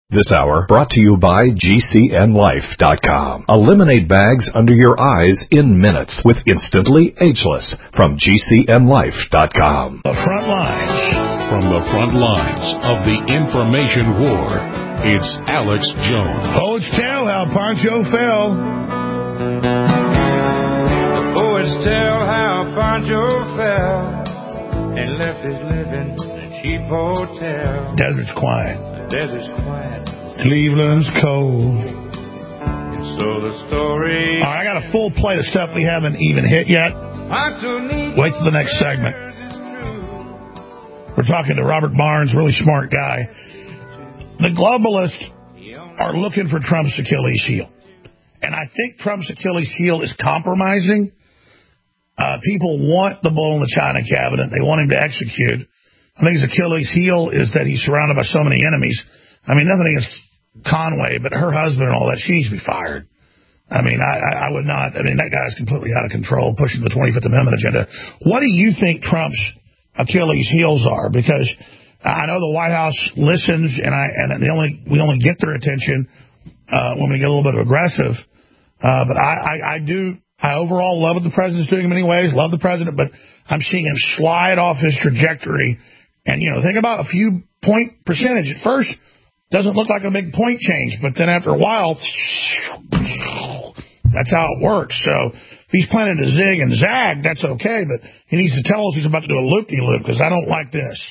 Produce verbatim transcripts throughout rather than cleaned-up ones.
This hour brought to you by G C N Life dot com. Eliminate bags under your eyes in minutes with Instantly Ageless from G C N Life dot com. The front lines. From the front lines of the information war, it's Alex Jones. Poets tell how Pancho fell. The poets tell how Pancho fell and left his living in a cheap hotel. Desert's quiet. Desert's quiet. Cleveland's cold. And so the story... All right, I got a full plate of stuff we haven't even hit yet. Wait till the next segment. We're talking to Robert Barnes, really smart guy. The globalists are looking for Trump's Achilles heel. And I think Trump's Achilles heel is compromising. Uh, people want the bull in the China cabinet. They want him to execute. I think his Achilles heel is that he's surrounded by so many enemies. I mean, nothing against Conway, but her husband and all that, she needs to be fired. I mean, I, I would not. I mean, that guy's completely out of control, pushing the twenty-fifth Amendment agenda. What do you think Trump's Achilles heels are? Because I know the White House listens, and I and they only we only get their attention uh, when we get a little bit aggressive. Uh, but I, I, I do. I overall love what the president's doing in many ways. Love the president, but I'm seeing him slide off his trajectory. And, you know, think about a few point percentage. At first, doesn't look like a big point change, but then after a while, that's how it works. So if he's planning to zig and zag, that's okay, but he needs to tell us he's about to do a loop-de-loop, because I don't like this.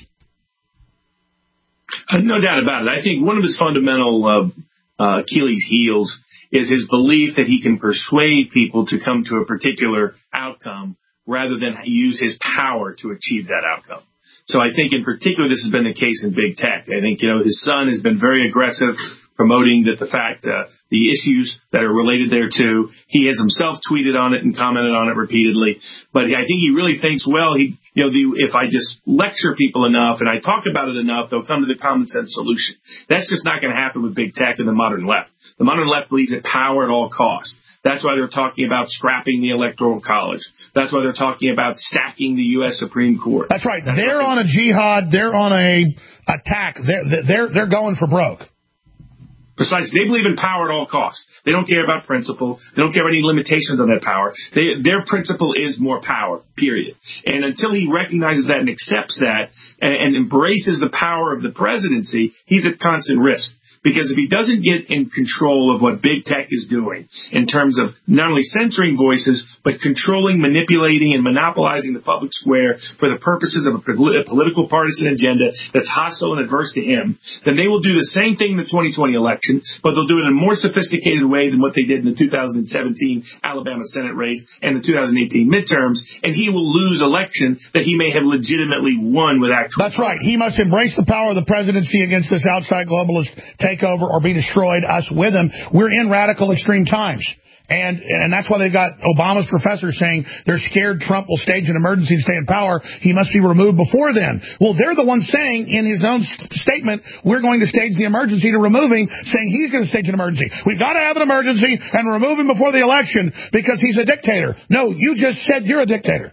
Uh, no doubt about it. I think one of his fundamental uh, uh, Achilles heels is his belief that he can persuade people to come to a particular outcome rather than use his power to achieve that outcome. So I think in particular this has been the case in big tech. I think, you know, his son has been very aggressive promoting that the fact, uh, the issues that are related thereto. He has himself tweeted on it and commented on it repeatedly. But I think he really thinks, well, he, you know, the, if I just lecture people enough and I talk about it enough, they'll come to the common sense solution. That's just not going to happen with big tech and the modern left. The modern left believes in power at all costs. That's why they're talking about scrapping the Electoral College. That's why they're talking about stacking the U S Supreme Court. That's right. That's they're on a jihad. They're on a attack. They're, they're, they're going for broke. Precisely. They believe in power at all costs. They don't care about principle. They don't care about any limitations on that power. They, their principle is more power, period. And until he recognizes that and accepts that and, and embraces the power of the presidency, he's at constant risk. Because if he doesn't get in control of what big tech is doing in terms of not only censoring voices, but controlling, manipulating, and monopolizing the public square for the purposes of a political partisan agenda that's hostile and adverse to him, then they will do the same thing in the twenty twenty election, but they'll do it in a more sophisticated way than what they did in the two thousand seventeen Alabama Senate race and the two thousand eighteen midterms, and he will lose election that he may have legitimately won with actual That's right. He must embrace the power of the presidency against this outside globalist takeover or be destroyed, us with him. We're in radical extreme times. And and that's why they've got Obama's professors saying they're scared Trump will stage an emergency to stay in power. He must be removed before then. Well, they're the ones saying in his own statement, we're going to stage the emergency to remove him, saying he's going to stage an emergency. We've got to have an emergency and remove him before the election because he's a dictator. No, you just said you're a dictator.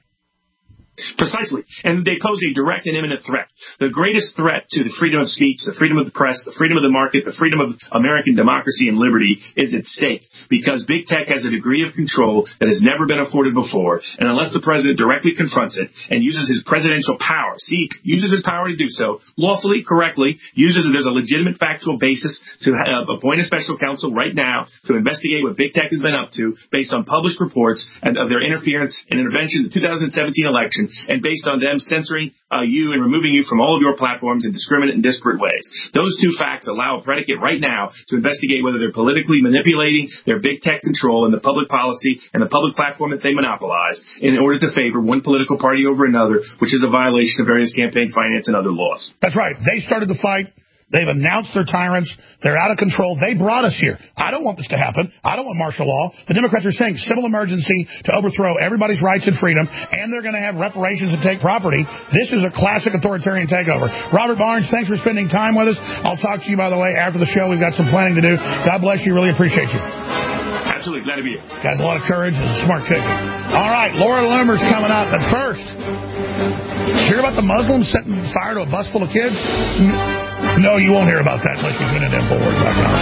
Precisely. And they pose a direct and imminent threat. The greatest threat to the freedom of speech, the freedom of the press, the freedom of the market, the freedom of American democracy and liberty is at stake because big tech has a degree of control that has never been afforded before. And unless the president directly confronts it and uses his presidential power, see, uses his power to do so lawfully, correctly, uses it, there's a legitimate factual basis to have, appoint a special counsel right now to investigate what big tech has been up to based on published reports and of their interference and intervention in the two thousand seventeen election, and based on them censoring uh, you and removing you from all of your platforms in discriminate and disparate ways. Those two facts allow a predicate right now to investigate whether they're politically manipulating their big tech control and the public policy and the public platform that they monopolize in order to favor one political party over another, which is a violation of various campaign finance and other laws. That's right. They started the fight. They've announced they're tyrants. They're out of control. They brought us here. I don't want this to happen. I don't want martial law. The Democrats are saying civil emergency to overthrow everybody's rights and freedom, and they're going to have reparations and take property. This is a classic authoritarian takeover. Robert Barnes, thanks for spending time with us. I'll talk to you, by the way, after the show. We've got some planning to do. God bless you. Really appreciate you. Absolutely. Glad to be here. Got a lot of courage and a smart kid. All right, Laura Loomer's coming up. But first, hear about the Muslims setting fire to a bus full of kids? No, you won't hear about that unless you tune in to Infowars dot com.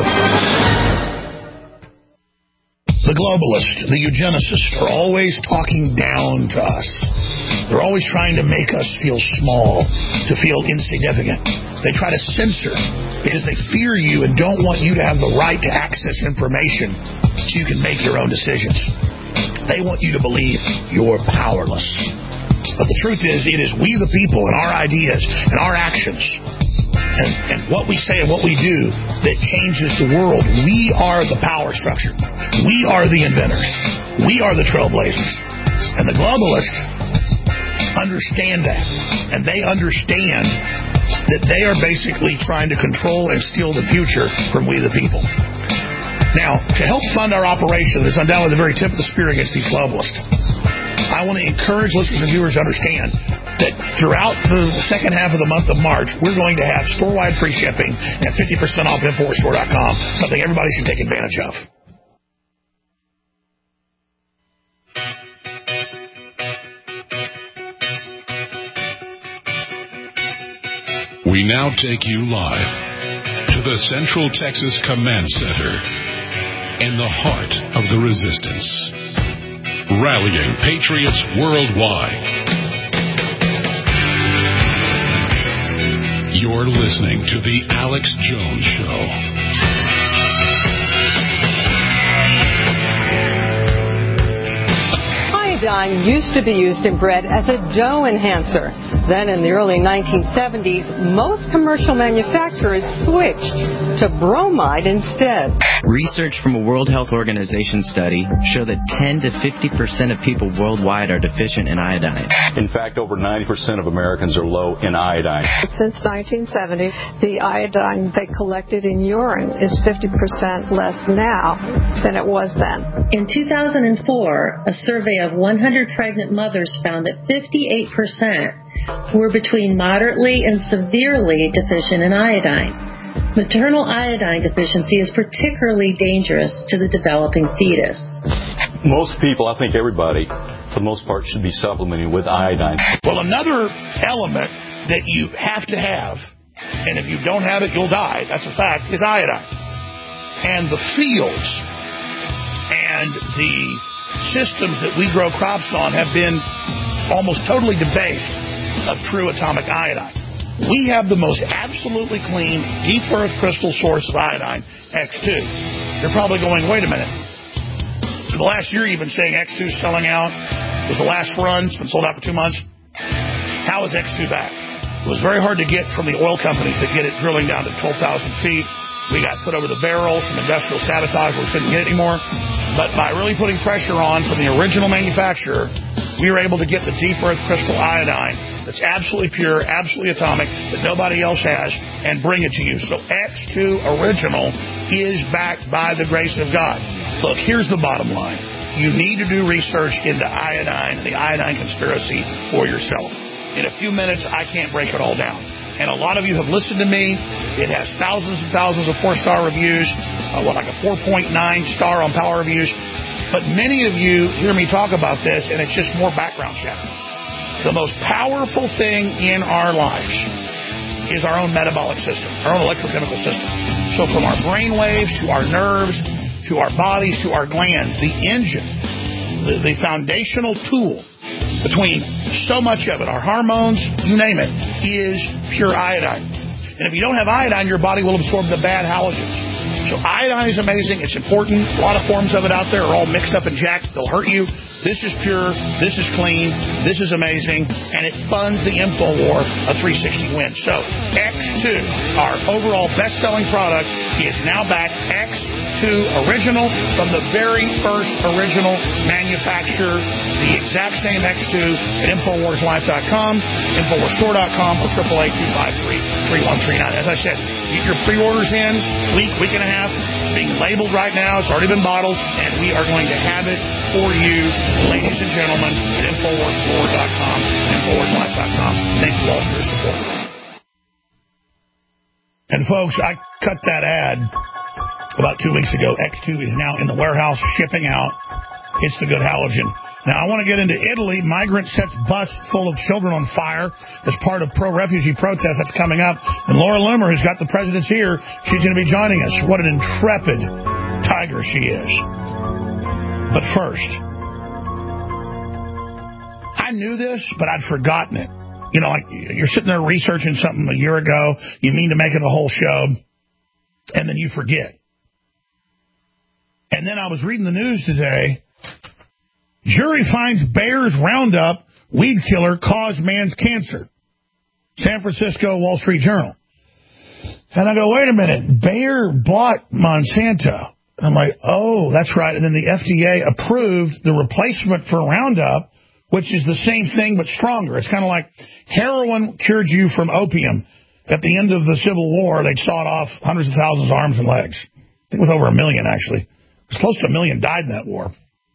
The globalists, the eugenicists, are always talking down to us. They're always trying to make us feel small, to feel insignificant. They try to censor because they fear you and don't want you to have the right to access information so you can make your own decisions. They want you to believe you're powerless. But the truth is, it is we the people and our ideas and our actions and, and what we say and what we do that changes the world. We are the power structure. We are the inventors. We are the trailblazers. And the globalists understand that. And they understand that they are basically trying to control and steal the future from we the people. Now, to help fund our operation that's undoubtedly the very tip of the spear against these globalists, I want to encourage listeners and viewers to understand that throughout the second half of the month of March, we're going to have store-wide free shipping and fifty percent off Infowars Store dot com, something everybody should take advantage of. We now take you live to the Central Texas Command Center in the heart of the resistance. Rallying patriots worldwide. You're listening to The Alex Jones Show. Iodine used to be used in bread as a dough enhancer. Then in the early nineteen seventies, most commercial manufacturers switched to bromide instead. Research from a World Health Organization study show that ten to fifty percent of people worldwide are deficient in iodine. In fact, over ninety percent of Americans are low in iodine. Since nineteen seventy, the iodine they collected in urine is fifty percent less now than it was then. In two thousand four, a survey of one hundred pregnant mothers found that fifty-eight percent were between moderately and severely deficient in iodine. Maternal iodine deficiency is particularly dangerous to the developing fetus. Most people, I think everybody, for the most part, should be supplementing with iodine. Well, another element that you have to have, and if you don't have it, you'll die, that's a fact, is iodine. And the fields and the systems that we grow crops on have been almost totally debased of true atomic iodine. We have the most absolutely clean, deep earth crystal source of iodine, X two. You're probably going, wait a minute. For the last year, you've been saying X two is selling out. It was the last run. It's been sold out for two months. How is X two back? It was very hard to get from the oil companies that get it drilling down to twelve thousand feet. We got put over the barrel, some industrial sabotage where we couldn't get it anymore. But by really putting pressure on from the original manufacturer, we were able to get the deep earth crystal iodine that's absolutely pure, absolutely atomic, that nobody else has, and bring it to you. So X two Original is backed by the grace of God. Look, here's the bottom line. You need to do research into iodine and the iodine conspiracy for yourself. In a few minutes, I can't break it all down. And a lot of you have listened to me. It has thousands and thousands of four-star reviews, uh, what, like a four point nine star on Power Reviews. But many of you hear me talk about this, and it's just more background chatter. The most powerful thing in our lives is our own metabolic system, our own electrochemical system. So from our brain waves to our nerves, to our bodies, to our glands, the engine, the, the foundational tool between so much of it, our hormones, you name it, is pure iodine. And if you don't have iodine, your body will absorb the bad halogens. So iodine is amazing. It's important. A lot of forms of it out there are all mixed up and jacked. They'll hurt you. This is pure. This is clean. This is amazing. And it funds the info war, a three sixty win. So X two, our overall best-selling product, is now back. X two Original from the very first original manufacturer. The exact same X two at Infowars Life dot com, Infowars Store dot com, or eight eight eight, two five three, three one three nine. As I said, get your pre-orders in, week, week and a half. It's being labeled right now. It's already been bottled, and we are going to have it for you, ladies and gentlemen, at Infowars Store dot com, Infowars Life dot com. Thank you all for your support. And folks, I cut that ad about two weeks ago. X two is now in the warehouse, shipping out. It's the good halogen. Now, I want to get into Italy. Migrant sets bus full of children on fire as part of pro-refugee protest. That's coming up. And Laura Loomer, who's got the president's ear, she's going to be joining us. What an intrepid tiger she is. But first, I knew this, but I'd forgotten it. You know, like you're sitting there researching something a year ago, you mean to make it a whole show, and then you forget. And then I was reading the news today. Jury finds Bayer's Roundup weed killer caused man's cancer. San Francisco Wall Street Journal. And I go, wait a minute, Bayer bought Monsanto. I'm like, oh, that's right. And then the F D A approved the replacement for Roundup, which is the same thing but stronger. It's kind of like heroin cured you from opium. At the end of the Civil War, they'd sawed off hundreds of thousands of arms and legs. I think it was over a million, actually. It was close to a million died in that war.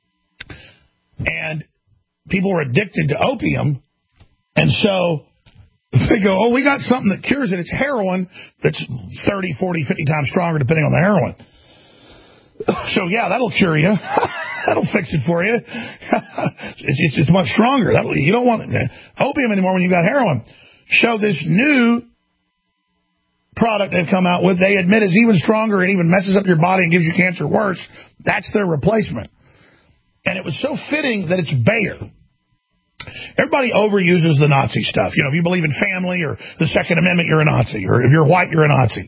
And people were addicted to opium, and so they go, oh, we got something that cures it. It's heroin that's thirty, forty, fifty times stronger depending on the heroin. So, yeah, that'll cure you. That'll fix it for you. it's, it's, it's much stronger. That'll, you don't want it, opium anymore when you've got heroin. So this new product they've come out with, they admit is even stronger and even messes up your body and gives you cancer worse. That's their replacement. And it was so fitting that it's Bayer. Everybody overuses the Nazi stuff. You know, if you believe in family or the Second Amendment, you're a Nazi. Or if you're white, you're a Nazi.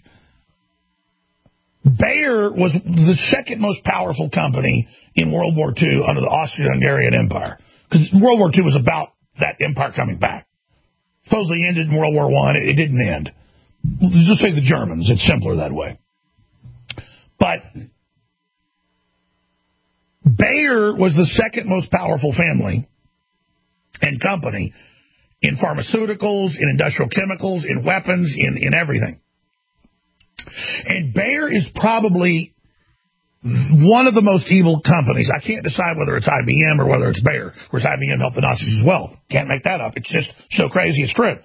Bayer was the second most powerful company in World War Two under the Austro-Hungarian Empire. Because World War Two was about that empire coming back. Supposedly ended in World War One. It didn't end. Just say the Germans. It's simpler that way. But Bayer was the second most powerful family and company in pharmaceuticals, in industrial chemicals, in weapons, in, in everything. And Bayer is probably one of the most evil companies. I can't decide whether it's I B M or whether it's Bayer. Of course, I B M helped the Nazis as well. Can't make that up. It's just so crazy it's true.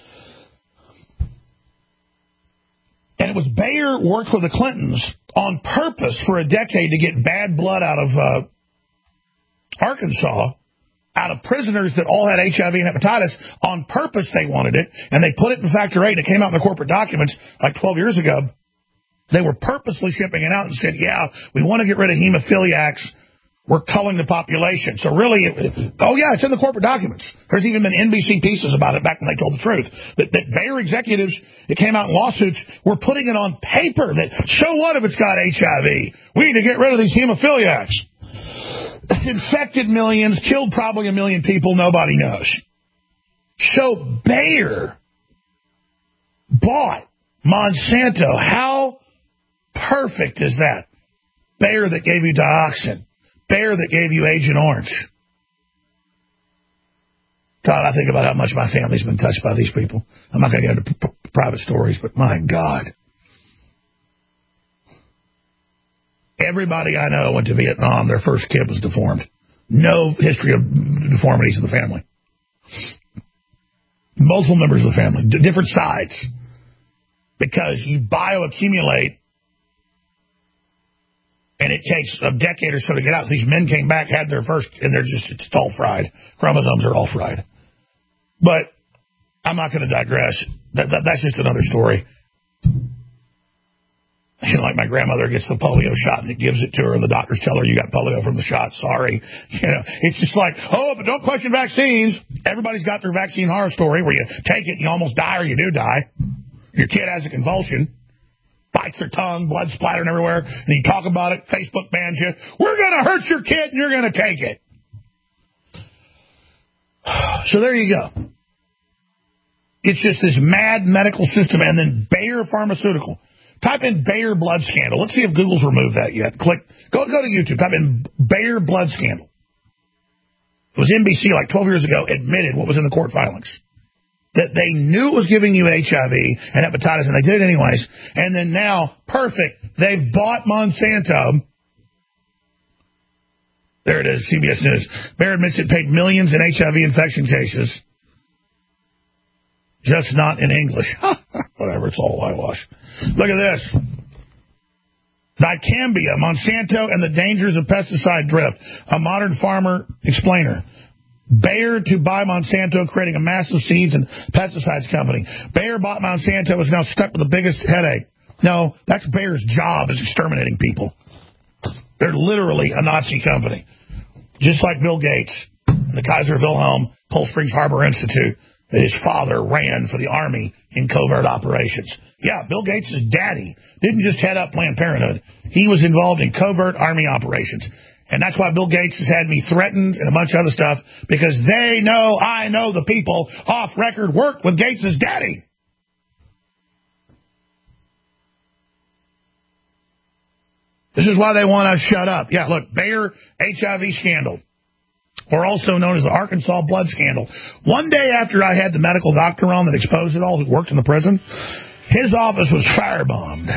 And it was Bayer worked with the Clintons on purpose for a decade to get bad blood out of uh, Arkansas, out of prisoners that all had H I V and hepatitis. On purpose they wanted it, and they put it in Factor eight. It came out in the corporate documents like twelve years ago. They were purposely shipping it out and said, yeah, we want to get rid of hemophiliacs. We're culling the population. So really, it, oh yeah, it's in the corporate documents. There's even been N B C pieces about it back when they told the truth. That, that Bayer executives, it came out in lawsuits, were putting it on paper that, so what if it's got H I V? We need to get rid of these hemophiliacs. Infected millions, killed probably a million people, nobody knows. So Bayer bought Monsanto. How perfect is that? Bayer that gave you dioxin. Bayer that gave you Agent Orange. God, I think about how much my family's been touched by these people. I'm not going to get into p- p- private stories, but my God. Everybody I know went to Vietnam. Their first kid was deformed. No history of deformities in the family. Multiple members of the family, d- different sides. Because you bioaccumulate, and it takes a decade or so to get out. So these men came back, had their first, and they're just, it's all fried. Chromosomes are all fried. But I'm not going to digress. That, that, that's just another story. You know, like my grandmother gets the polio shot and it gives it to her, and the doctors tell her you got polio from the shot. Sorry. You know, it's just like, oh, but don't question vaccines. Everybody's got their vaccine horror story where you take it and you almost die or you do die. Your kid has a convulsion, bites their tongue, blood splattering everywhere, and you talk about it, Facebook bans you. We're going to hurt your kid and you're going to take it. So there you go. It's just this mad medical system, and then Bayer Pharmaceutical. Type in Bayer blood scandal. Let's see if Google's removed that yet. Click, go, go to YouTube. Type in Bayer blood scandal. It was N B C like twelve years ago admitted what was in the court filings. That they knew it was giving you H I V and hepatitis, and they did it anyways. And then now, perfect, they've bought Monsanto. There it is, C B S News. Bayer admits it paid millions in H I V infection cases. Just not in English. Whatever, it's all whitewash. Look at this. Dicambia, Monsanto, and the dangers of pesticide drift. A modern farmer explainer. Bayer to buy Monsanto, creating a massive seeds and pesticides company. Bayer bought Monsanto, is now stuck with the biggest headache. No, that's Bayer's job, is exterminating people. They're literally a Nazi company. Just like Bill Gates and the Kaiser Wilhelm Cold Springs Harbor Institute that his father ran for the Army in covert operations. Yeah, Bill Gates' daddy didn't just head up Planned Parenthood. He was involved in covert Army operations. And that's why Bill Gates has had me threatened and a bunch of other stuff, because they know I know the people off record worked with Gates' daddy. This is why they want us shut up. Yeah, look, Bayer H I V scandal, or also known as the Arkansas blood scandal. One day after I had the medical doctor on that exposed it all, who worked in the prison, his office was firebombed.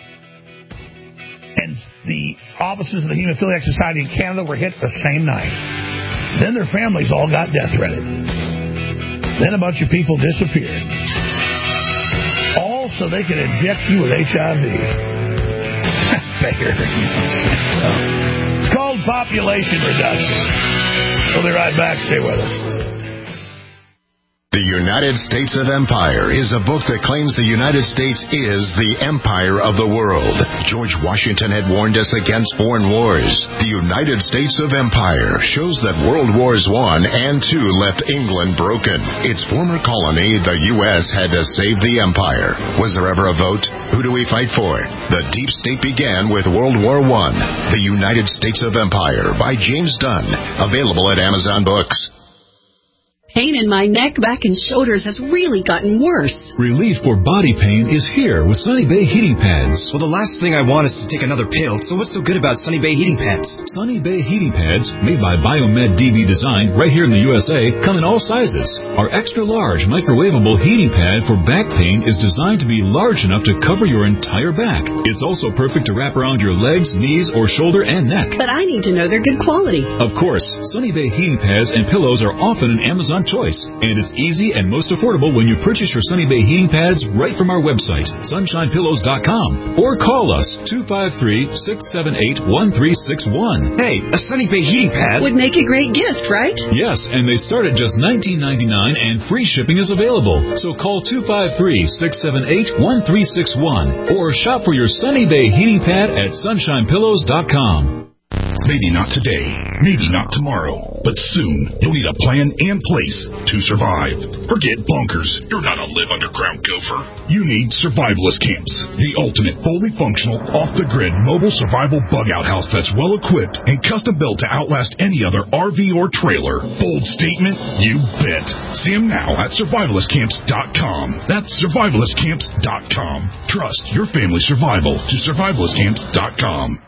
And the offices of the Hemophiliac Society in Canada were hit the same night. Then their families all got death threatened. Then a bunch of people disappeared. All so they could inject you with H I V. It's called population reduction. We'll be right back. Stay with us. The United States of Empire is a book that claims the United States is the empire of the world. George Washington had warned us against foreign wars. The United States of Empire shows that World Wars One and Two left England broken. Its former colony, the U S, had to save the empire. Was there ever a vote? Who do we fight for? The deep state began with World War One. The United States of Empire by James Dunn. Available at Amazon Books. Pain in my neck, back, and shoulders has really gotten worse. Relief for body pain is here with Sunny Bay Heating Pads. Well, the last thing I want is to take another pill, so what's so good about Sunny Bay Heating Pads? Sunny Bay Heating Pads, made by Biomed D B Design right here in the U S A, come in all sizes. Our extra-large microwavable heating pad for back pain is designed to be large enough to cover your entire back. It's also perfect to wrap around your legs, knees, or shoulder and neck. But I need to know they're good quality. Of course, Sunny Bay Heating Pads and pillows are often an Amazon choice, and it's easy and most affordable when you purchase your Sunny Bay Heating Pads right from our website, sunshine pillows dot com, or call us two five three, six seven eight, one three six one. Hey, a Sunny Bay Heating Pad would make a great gift, right? Yes, and they start at just nineteen ninety-nine, and free shipping is available. So call two five three, six seven eight, one three six one or shop for your Sunny Bay Heating Pad at sunshine pillows dot com. Maybe not today, maybe not tomorrow, but soon you'll need a plan and place to survive. Forget bunkers. You're not a live underground gopher. You need Survivalist Camps, the ultimate fully functional, off-the-grid mobile survival bug-out house that's well-equipped and custom-built to outlast any other R V or trailer. Bold statement? You bet. See them now at survivalist camps dot com. That's survivalist camps dot com. Trust your family's survival to survivalist camps dot com.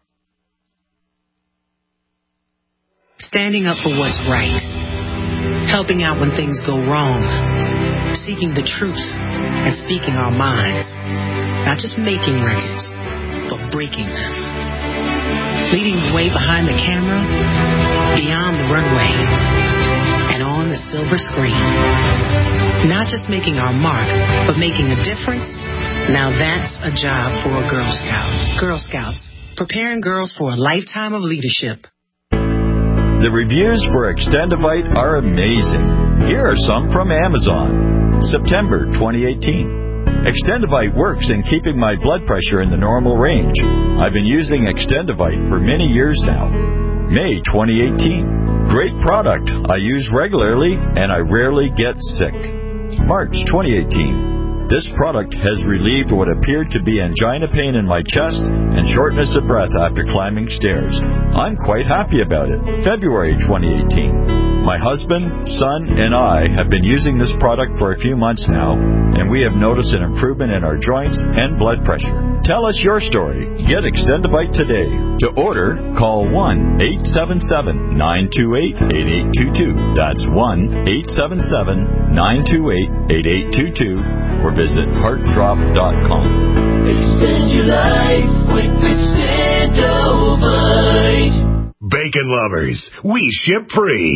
Standing up for what's right, helping out when things go wrong, seeking the truth, and speaking our minds. Not just making records, but breaking them. Leading the way behind the camera, beyond the runway, and on the silver screen. Not just making our mark, but making a difference. Now that's a job for a Girl Scout. Girl Scouts, preparing girls for a lifetime of leadership. The reviews for Extendivite are amazing. Here are some from Amazon. September twenty eighteen. Extendivite works in keeping my blood pressure in the normal range. I've been using Extendivite for many years now. May twenty eighteen. Great product. I use regularly and I rarely get sick. March twenty eighteen. This product has relieved what appeared to be angina pain in my chest and shortness of breath after climbing stairs. I'm quite happy about it. February twenty eighteen. My husband, son, and I have been using this product for a few months now, and we have noticed an improvement in our joints and blood pressure. Tell us your story. Get Extendivite today. To order, call one eight seven seven, nine two eight, eight eight two two. That's one eight seven seven, nine two eight, eight eight two two. Or visit heart drop dot com. Extend your life with Extendivite. Bacon lovers, we ship free.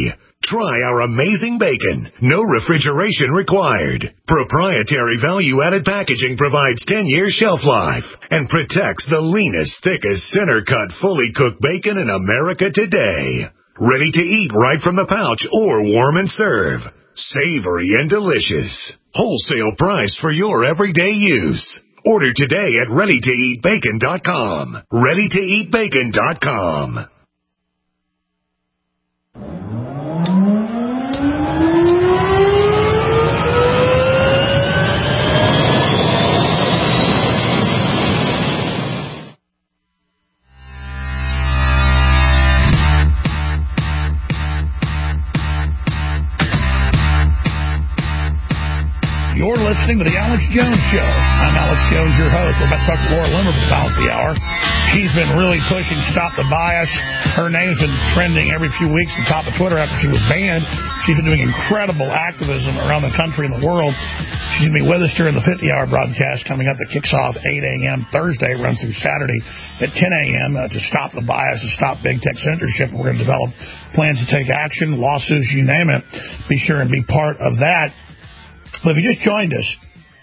Try our amazing bacon. No refrigeration required. Proprietary value-added packaging provides ten years shelf life and protects the leanest, thickest, center-cut, fully cooked bacon in America today. Ready to eat right from the pouch or warm and serve. Savory and delicious. Wholesale price for your everyday use. Order today at ready to eat bacon dot com. ready to eat bacon dot com. You're listening to The Alex Jones Show. I'm Alex Jones, your host. We're about to talk to Laura Loomer for the balance of the hour. She's been really pushing Stop the Bias. Her name's been trending every few weeks at the top of Twitter after she was banned. She's been doing incredible activism around the country and the world. She's going to be with us during the fifty-hour broadcast coming up that kicks off eight a.m. Thursday, runs through Saturday at ten a.m. Uh, to stop the bias, to stop big tech censorship. We're going to develop plans to take action, lawsuits, you name it. Be sure and be part of that. But if you just joined us,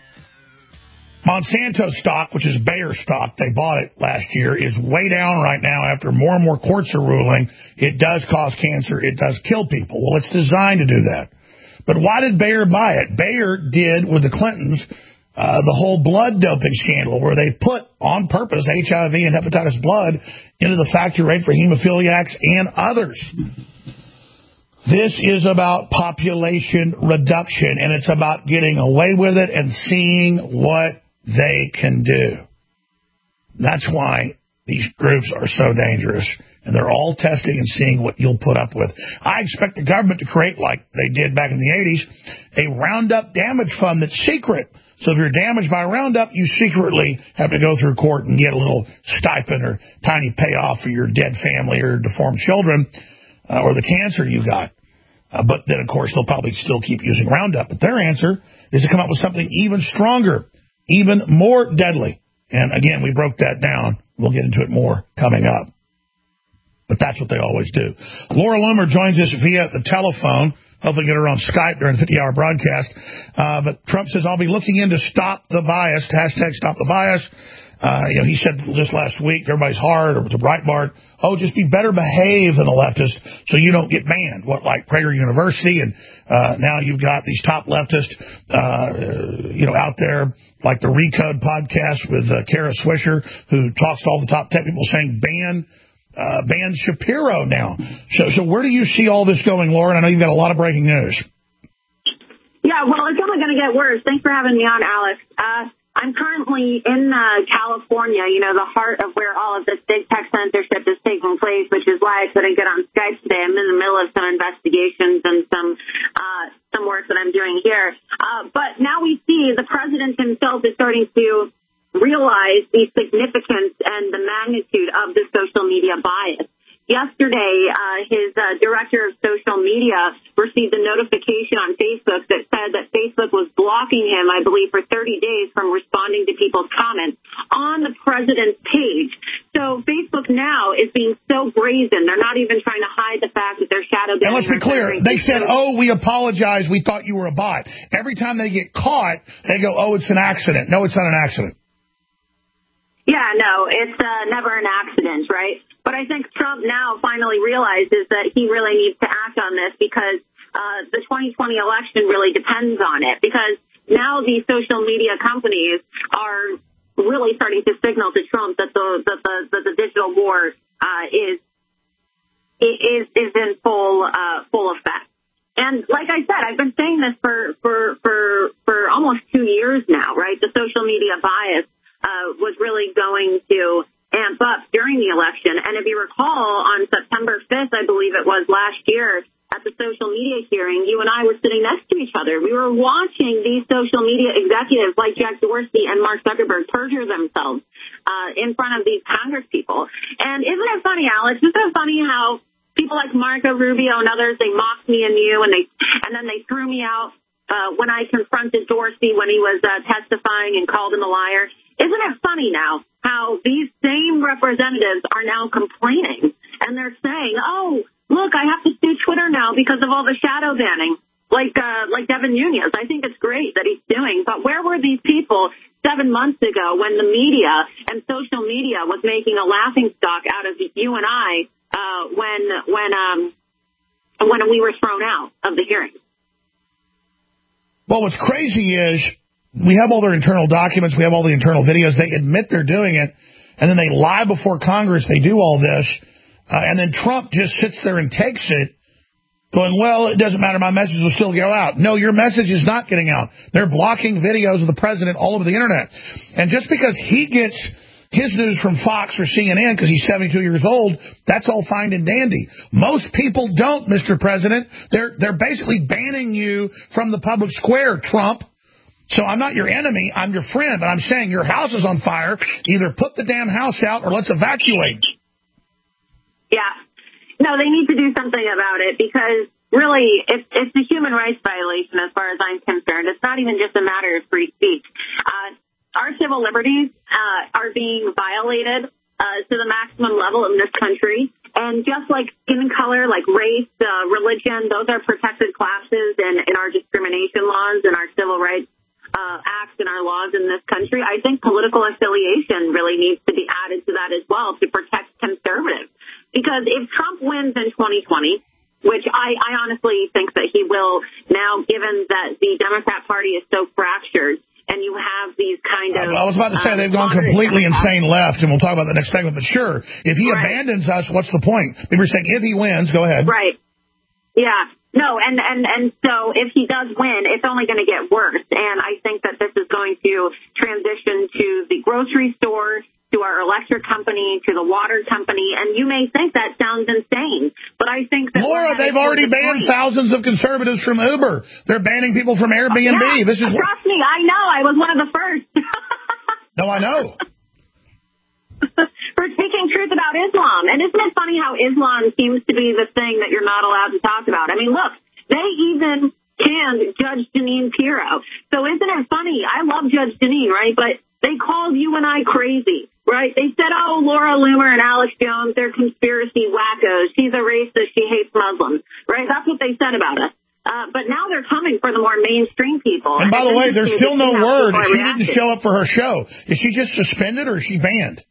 Monsanto stock, which is Bayer stock, they bought it last year, is way down right now after more and more courts are ruling it does cause cancer, it does kill people. Well, it's designed to do that. But why did Bayer buy it? Bayer did with the Clintons uh, the whole blood doping scandal where they put on purpose H I V and hepatitis blood into the factory rate for hemophiliacs and others. This is about population reduction, and it's about getting away with it and seeing what they can do. That's why these groups are so dangerous, and they're all testing and seeing what you'll put up with. I expect the government to create, like they did back in the eighties, a Roundup damage fund that's secret. So if you're damaged by Roundup, you secretly have to go through court and get a little stipend or tiny payoff for your dead family or deformed children uh, or the cancer you got. Uh, but then, of course, they'll probably still keep using Roundup. But their answer is to come up with something even stronger, even more deadly. And, again, we broke that down. We'll get into it more coming up. But that's what they always do. Laura Loomer joins us via the telephone. Hopefully get her on Skype during the fifty-hour broadcast. Uh, but Trump says, I'll be looking into Stop the Bias, hashtag Stop the Bias. Uh, you know, he said just last week, everybody's hard, or it was a Breitbart, oh, just be better behaved than the leftists so you don't get banned. What, like Prager University, and uh, now you've got these top leftists, uh, you know, out there, like the Recode podcast with uh, Kara Swisher, who talks to all the top tech people saying ban uh, ban Shapiro now. So, so where do you see all this going, Lauren? I know you've got a lot of breaking news. Yeah, well, it's only going to get worse. Thanks for having me on, Alex. Uh, I'm currently in uh, California, you know, the heart of where all of this big tech censorship is taking place, which is why I couldn't get on Skype today. I'm in the middle of some investigations and some uh, some work that I'm doing here. Uh, but now we see the president himself is starting to realize the significance and the magnitude of the social media bias. Yesterday, uh, his uh, director of social media received a notification on Facebook that said that Facebook was blocking him, I believe, for thirty days from responding to people's comments on the president's page. So Facebook now is being so brazen. They're not even trying to hide the fact that they're shadow banning. And let's be clear. They said, oh, we apologize. We thought you were a bot. Every time they get caught, they go, oh, it's an accident. No, it's not an accident. Yeah, no, it's uh, never an accident, right? But I think Trump now finally realizes that he really needs to act on this because uh, the twenty twenty election really depends on it. Because now these social media companies are really starting to signal to Trump that the that the, that the digital war uh, is is is in full uh, full effect. And like I said, I've been saying this for for for for almost two years now, right? The social media bias uh, was really going to amp up during the election. And if you recall, on September fifth, I believe it was last year, at the social media hearing, you and I were sitting next to each other. We were watching these social media executives like Jack Dorsey and Mark Zuckerberg perjure themselves uh, in front of these Congress people. And isn't it funny, Alex? Isn't it funny how people like Marco Rubio and others, they mocked me and you, and they and then they threw me out uh, when I confronted Dorsey when he was uh, testifying and called him a liar? Isn't it funny now how these same representatives are now complaining, and they're saying, oh, look, I have to sue Twitter now because of of all the shadow banning, like uh, like Devin Nunes. I think it's great that he's doing. But where were these people seven months ago when the media and social media was making a laughingstock out of you and I uh, when when um, when we were thrown out of the hearing? Well, what's crazy is we have all their internal documents. We have all the internal videos. They admit they're doing it, and then they lie before Congress. They do all this, uh, and then Trump just sits there and takes it, going, well, it doesn't matter. My message will still go out. No, your message is not getting out. They're blocking videos of the president all over the Internet. And just because he gets his news from Fox or C N N because he's seventy-two years old, that's all fine and dandy. Most people don't, Mister President. They're they're basically banning you from the public square, Trump. So I'm not your enemy. I'm your friend. But I'm saying your house is on fire. Either put the damn house out or let's evacuate. Yeah. No, they need to do something about it because really it's, it's a human rights violation as far as I'm concerned. It's not even just a matter of free speech. Uh, Our civil liberties uh, are being violated uh, to the maximum level in this country. And just like skin color, like race, uh, religion, those are protected classes in, in our discrimination laws and our civil rights uh, acts and our laws in this country. I think political affiliation really needs to be added to that as well to protect conservatives. Because if Trump wins in twenty twenty, which I, I honestly think that he will now, given that the Democrat Party is so fractured, and you have these kind of... I was about to say, um, they've gone completely insane left, and we'll talk about the next segment. But sure, if he right. abandons us, what's the point? They were saying if he wins, go ahead. Right. Yeah. No, and, and, and so if he does win, it's only going to get worse. And I think that this is going to transition to the grocery store, to our electric company, to the water company, and you may think that sounds insane, but I think that... Laura, they've already banned point. thousands of conservatives from Uber. They're banning people from Airbnb. Yeah, this is trust me, I know. I was one of the first. No, I know. For speaking truth about Islam. And isn't it funny how Islam seems to be the thing that you're not allowed to talk about? I mean, look, they even canned Judge Jeanine Pirro. So isn't it funny? I love Judge Jeanine, right? But they called you and I crazy, right? They said, oh, Laura Loomer and Alex Jones, they're conspiracy wackos. She's a racist. She hates Muslims, right? That's what they said about us. Uh, but now they're coming for the more mainstream people. And, and by the way, there's still no word. She reacted. didn't show up for her show. Is she just suspended or is she banned?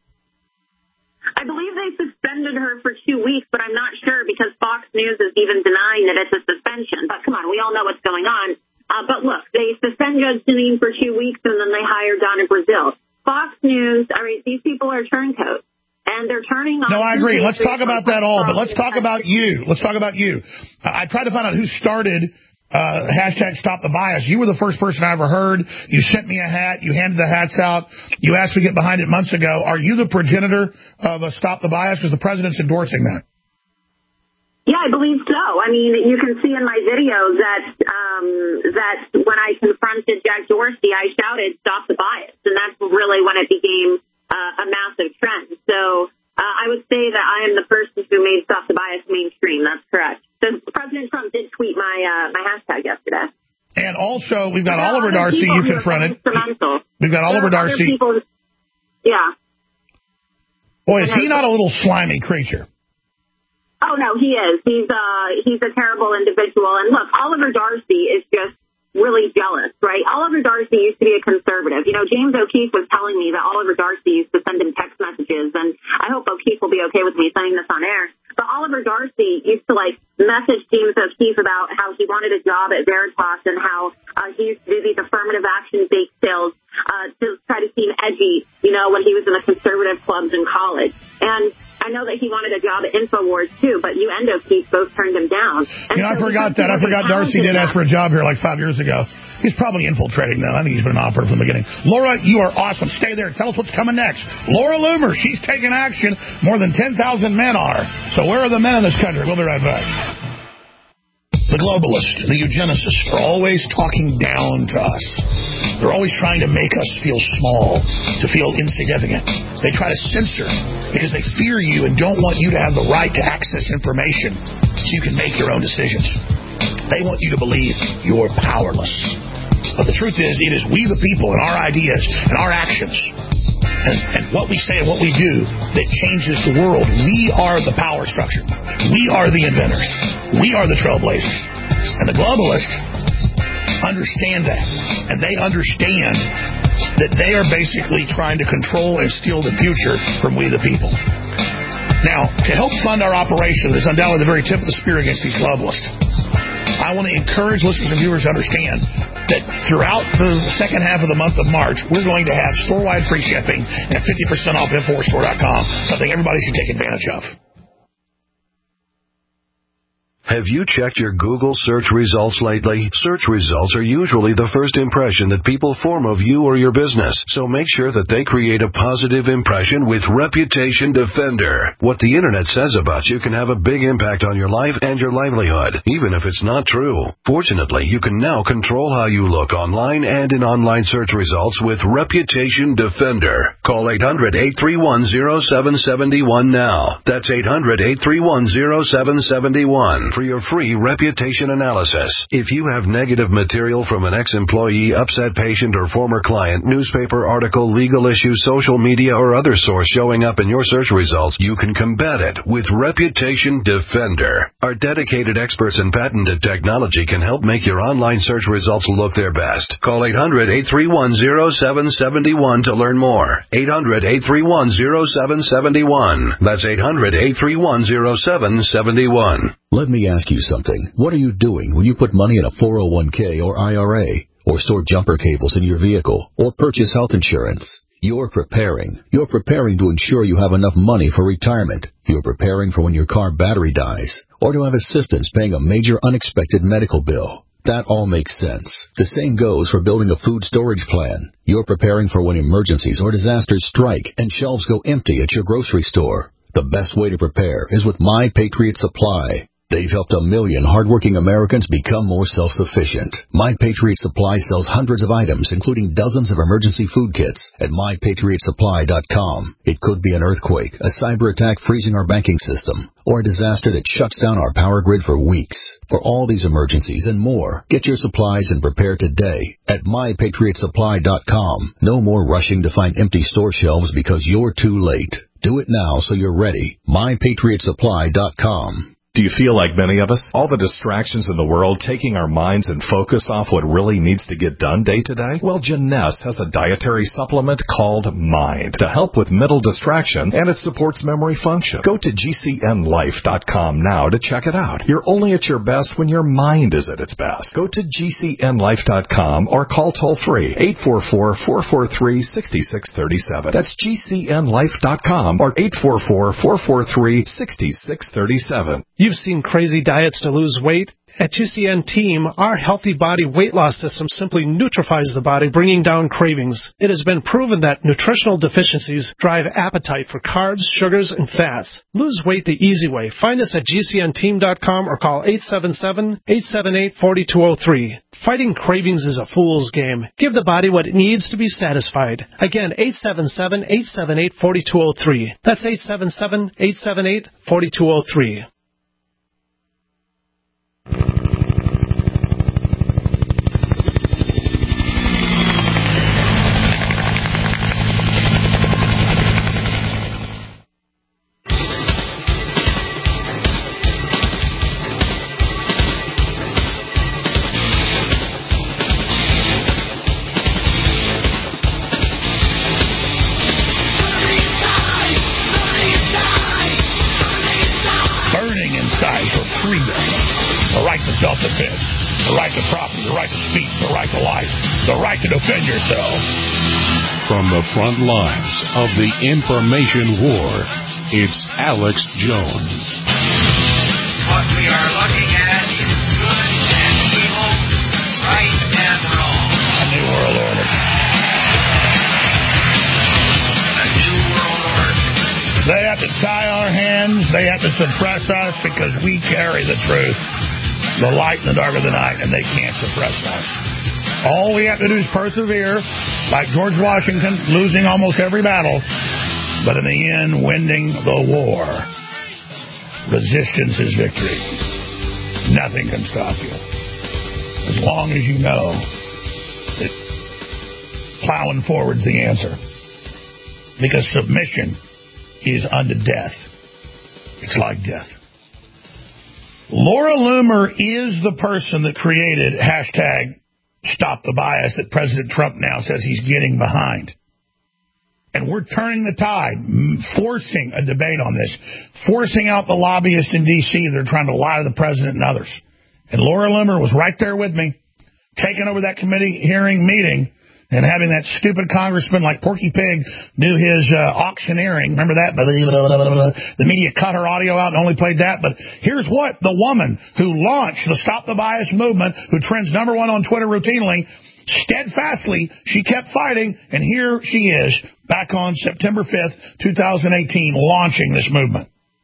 I believe they suspended her for two weeks, but I'm not sure because Fox News is even denying that it's a suspension. But come on, we all know what's going on. Uh, but look, they suspend Judge Jeanine for two weeks, and then they hire Donna Brazile. Fox News, I mean, these people are turncoats, and they're turning on... No, I agree. Let's talk about that all, but let's talk about you. Let's talk about you. I tried to find out who started uh, hashtag Stop the Bias. You were the first person I ever heard. You sent me a hat. You handed the hats out. You asked me to get behind it months ago. Are you the progenitor of a Stop the Bias? Because the president's endorsing that. Yeah, I believe so. I mean, you can see in my video that um, that when I confronted Jack Dorsey, I shouted, stop the bias. And that's really when it became uh, a massive trend. So uh, I would say that I am the person who made Stop the Bias mainstream. That's correct. So President Trump did tweet my uh, my hashtag yesterday. And also, we've got Oliver Darcy you confronted. We've got Oliver Darcy. People, yeah. Boy, is he not a little slimy creature? Oh, no, he is. He's uh, he's a terrible individual. And look, Oliver Darcy is just really jealous, right? Oliver Darcy used to be a conservative. You know, James O'Keefe was telling me that Oliver Darcy used to send him text messages, and I hope O'Keefe will be okay with me saying this on air. But Oliver Darcy used to, like, message James O'Keefe about how he wanted a job at Veritas and how uh, he used to do these affirmative action bake sales uh, to try to seem edgy, you know, when he was in the conservative clubs in college. And I know that he wanted a job at InfoWars, too, but you and O'Keefe both turned him down. And you know, so I forgot that. I forgot Darcy did ask for a job here like five years ago. He's probably infiltrating now. I think he's been an operative from the beginning. Laura, you are awesome. Stay there. Tell us what's coming next. Laura Loomer, she's taking action. More than ten thousand men are. So where are the men in this country? We'll be right back. The globalists, the eugenicists, are always talking down to us. They're always trying to make us feel small, to feel insignificant. They try to censor because they fear you and don't want you to have the right to access information so you can make your own decisions. They want you to believe you're powerless. But the truth is, it is we the people and our ideas and our actions and, and what we say and what we do that changes the world. We are the power structure. We are the inventors. We are the trailblazers. And the globalists understand that. And they understand that they are basically trying to control and steal the future from we the people. Now, to help fund our operation, that's undoubtedly the very tip of the spear against these globalists. I want to encourage listeners and viewers to understand that throughout the second half of the month of March, we're going to have store-wide free shipping and fifty percent off Infowars Store dot com, something everybody should take advantage of. Have you checked your Google search results lately? Search results are usually the first impression that people form of you or your business, so make sure that they create a positive impression with Reputation Defender. What the internet says about you can have a big impact on your life and your livelihood, even if it's not true. Fortunately, you can now control how you look online and in online search results with Reputation Defender. Call eight hundred, eight three one, zero seven seven one now. That's eight hundred, eight three one, zero seven seven one. For your free reputation analysis. If you have negative material from an ex-employee, upset patient, or former client, newspaper article, legal issue, social media, or other source showing up in your search results, you can combat it with Reputation Defender. Our dedicated experts in patented technology can help make your online search results look their best. Call eight hundred, eight three one, zero seven seven one to learn more. eight hundred, eight three one, zero seven seven one. That's eight hundred, eight three one, zero seven seven one. Let me ask you something. What are you doing when you put money in a four oh one k or I R A, or store jumper cables in your vehicle, or purchase health insurance? You're preparing. You're preparing to ensure you have enough money for retirement. You're preparing for when your car battery dies, or to have assistance paying a major unexpected medical bill. That all makes sense. The same goes for building a food storage plan. You're preparing for when emergencies or disasters strike and shelves go empty at your grocery store. The best way to prepare is with My Patriot Supply. They've helped a million hardworking Americans become more self-sufficient. My Patriot Supply sells hundreds of items, including dozens of emergency food kits, at my patriot supply dot com. It could be an earthquake, a cyber attack freezing our banking system, or a disaster that shuts down our power grid for weeks. For all these emergencies and more, get your supplies and prepare today at my patriot supply dot com. No more rushing to find empty store shelves because you're too late. Do it now so you're ready. my patriot supply dot com. Do you feel like many of us? All the distractions in the world taking our minds and focus off what really needs to get done day to day? Well, Janess has a dietary supplement called Mind to help with mental distraction, and it supports memory function. Go to G C N life dot com now to check it out. You're only at your best when your mind is at its best. Go to G C N life dot com or call toll-free eight four four, four four three, six six three seven. That's G C N life dot com or eight four four, four four three, six six three seven. You've seen crazy diets to lose weight? At G C N Team, our Healthy Body Weight Loss System simply neutralizes the body, bringing down cravings. It has been proven that nutritional deficiencies drive appetite for carbs, sugars, and fats. Lose weight the easy way. Find us at G C N team dot com or call eight seven seven, eight seven eight, four two zero three. Fighting cravings is a fool's game. Give the body what it needs to be satisfied. Again, eight seven seven, eight seven eight, four two zero three. That's eight seven seven, eight seven eight, four two zero three. Self-defense, the right to property, the right to speech, the right to life, the right to defend yourself. From the front lines of the information war, it's Alex Jones. What we are looking at is good and evil, right and wrong. A new world order. A new world order. They have to tie our hands. They have to suppress us because we carry the truth. The light in the dark of the night, and they can't suppress us. All we have to do is persevere, like George Washington, losing almost every battle, but in the end, winning the war. Resistance is victory. Nothing can stop you. As long as you know that plowing forward's the answer. because submission is unto death. It's like death. Laura Loomer is the person that created hashtag Stop the Bias that President Trump now says he's getting behind. And we're turning the tide, forcing a debate on this, forcing out the lobbyists in D C that are trying to lie to the president and others. And Laura Loomer was right there with me, taking over that committee hearing meeting and having that stupid congressman like Porky Pig do his uh, auctioneering. Remember that? The media cut her audio out and only played that. But here's what the woman who launched the Stop the Bias movement, who trends number one on Twitter routinely, steadfastly, she kept fighting, and here she is back on September fifth, two thousand eighteen, launching this movement.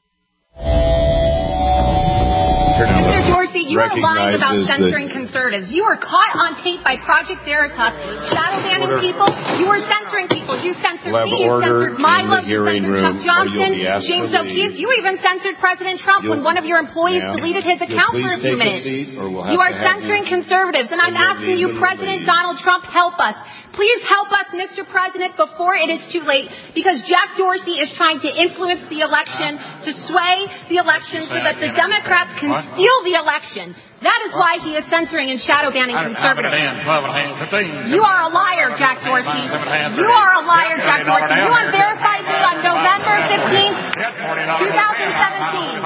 Mister Dorsey, you are lying about censoring conservatives. You were caught on tape by Project Veritas shadow banning people. You were censoring people. You censored me. You censored Milo. You censored Chuck Johnson, James O'Keefe. You even censored President Trump when one of your employees deleted his account for a few minutes. You are censoring conservatives, and I'm asking you, President Donald Trump, help us. Please help us, Mister President, before it is too late, because Jack Dorsey is trying to influence the election, to sway the election so that the Democrats can steal the election. That is why he is censoring and shadow banning conservatives. You are a liar, Jack Dorsey. You are a liar, Jack Dorsey. You unverified me on November fifteenth, twenty seventeen.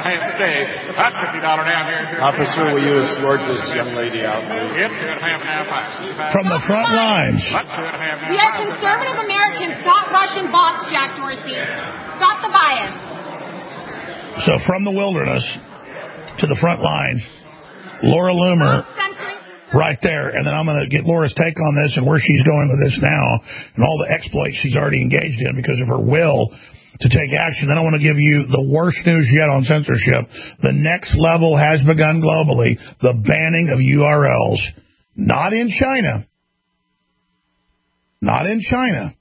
Officer, will you escort this young lady out? From the front lines. We are conservative Americans, not Russian bots, Jack Dorsey. Stop the bias. So from the wilderness to the front lines, Laura Loomer right there. And then I'm going to get Laura's take on this and where she's going with this now and all the exploits she's already engaged in because of her will to take action. Then I want to give you the worst news yet on censorship. The next level has begun globally, the banning of U R Ls. Not in China. Not in China.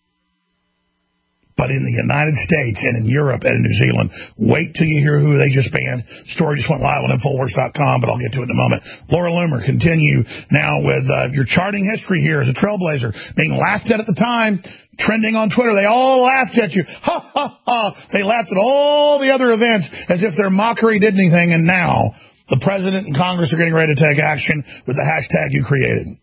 But in the United States and in Europe and in New Zealand. Wait till you hear who they just banned. Story just went live on Infowars dot com, but I'll get to it in a moment. Laura Loomer, continue now with uh, your charting history here as a trailblazer, being laughed at at the time, trending on Twitter. They all laughed at you. Ha, ha, ha. They laughed at all the other events as if their mockery did anything, and now the president and Congress are getting ready to take action with the hashtag you created.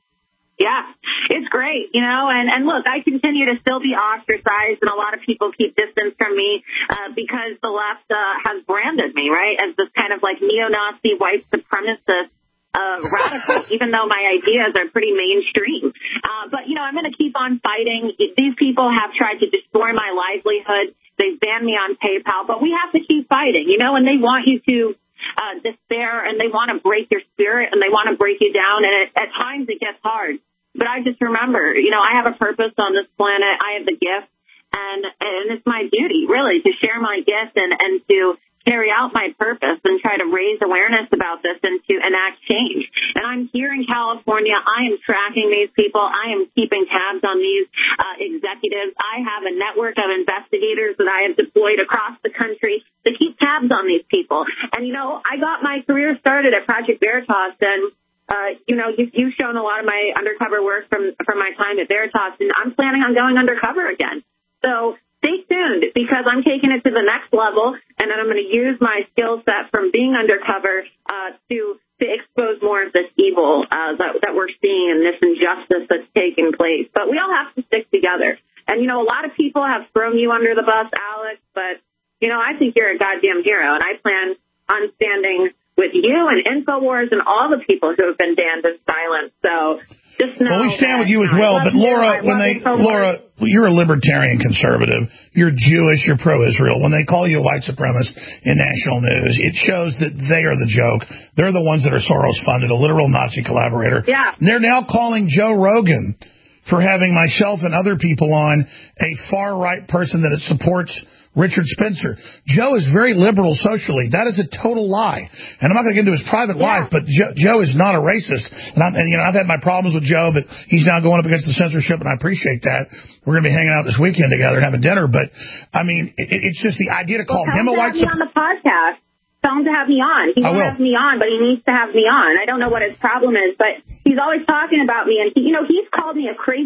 Yeah, it's great, you know, and, and look, I continue to still be ostracized, and a lot of people keep distance from me uh, because the left uh, has branded me, right, as this kind of like neo-Nazi white supremacist uh, radical, even though my ideas are pretty mainstream. Uh, but, you know, I'm going to keep on fighting. These people have tried to destroy my livelihood. They've banned me on PayPal, but we have to keep fighting, you know, and they want you to uh, despair, and they want to break your spirit, and they want to break you down, and it, at times it gets hard. But I just remember, you know, I have a purpose on this planet. I have the gift, and and it's my duty, really, to share my gift and, and to carry out my purpose and try to raise awareness about this and to enact change. And I'm here in California. I am tracking these people. I am keeping tabs on these uh, executives. I have a network of investigators that I have deployed across the country to keep tabs on these people. And, you know, I got my career started at Project Veritas, and Uh, you know, you've, you've shown a lot of my undercover work from, from my time at Veritas, and I'm planning on going undercover again. So stay tuned, because I'm taking it to the next level, and then I'm going to use my skill set from being undercover uh, to to expose more of this evil uh, that, that we're seeing and this injustice that's taking place. But we all have to stick together. And, you know, a lot of people have thrown you under the bus, Alex, but, you know, I think you're a goddamn hero, and I plan on standing with you and InfoWars and all the people who have been damned in silence. So just know. Well, we stand that, with you as well. But Laura, when they, Laura, you're a libertarian conservative. You're Jewish. You're pro-Israel. When they call you a white supremacist in national news, it shows that they are the joke. They're the ones that are Soros-funded, a literal Nazi collaborator. Yeah. They're now calling Joe Rogan for having myself and other people on a far-right person that it supports Richard Spencer. Joe is very liberal socially. That is a total lie. And I'm not going to get into his private yeah. life, but Joe, Joe is not a racist. And, I'm, and, you know, I've had my problems with Joe, but he's now going up against the censorship, and I appreciate that. We're going to be hanging out this weekend together and having dinner. But, I mean, it, it's just the idea to call well, him a white supremacist. On the podcast. Tell him to have me on. He won't have me on, but he needs to have me on. I don't know what his problem is, but he's always talking about me. And, he, you know, he's called me a crazy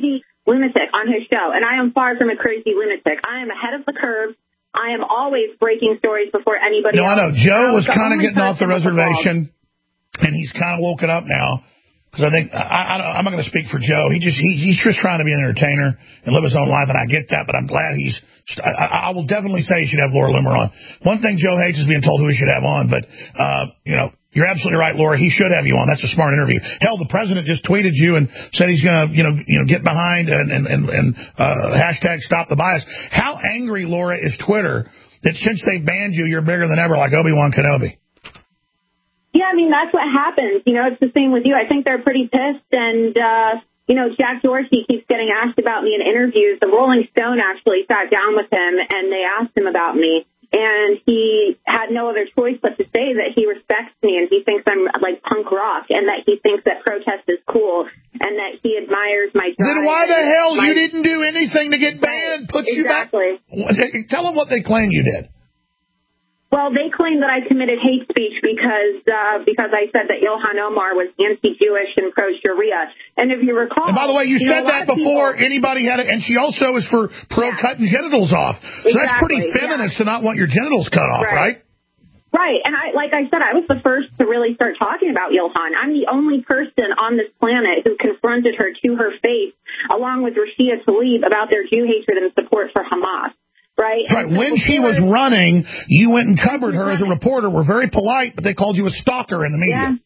lunatic on his show, and I am far from a crazy lunatic. I am ahead of the curve. I am always breaking stories before anybody no, else. No, I know. Joe was kind of getting off the person reservation, and he's kind of woken up now. Because I think, I, I, I'm not going to speak for Joe. He just he, He's just trying to be an entertainer and live his own life, and I get that, but I'm glad he's, I, I will definitely say he should have Laura Loomer on. One thing Joe hates is being told who he should have on, but, uh, you know, you're absolutely right, Laura. He should have you on. That's a smart interview. Hell, the president just tweeted you and said he's going to, you know, you know, get behind and, and, and, and uh, hashtag stop the bias. How angry, Laura, is Twitter that since they banned you, you're bigger than ever like Obi-Wan Kenobi? Yeah, I mean, that's what happens. You know, it's the same with you. I think they're pretty pissed. And, uh, you know, Jack Dorsey keeps getting asked about me in interviews. The Rolling Stone actually sat down with him, and they asked him about me. And he had no other choice but to say that he respects me and he thinks I'm like punk rock and that he thinks that protest is cool and that he admires my drive. Then why the hell my... you didn't do anything to get banned? Put exactly. you back. Tell them what they claim you did. Well, they claim that I committed hate speech because uh, because I said that Ilhan Omar was anti-Jewish and pro-Sharia. And if you recall... And by the way, you, you said that before people... anybody had it. And she also is for pro-cutting yeah. genitals off. So exactly. That's pretty feminist yeah. to not want your genitals cut off, right? right? Right. And I, like I said, I was the first to really start talking about Ilhan. I'm the only person on this planet who confronted her to her face, along with Rashida Tlaib, about their Jew hatred and support for Hamas. Right. Right. When she was running, you went and covered her as a reporter. We're very polite, but they called you a stalker in the media.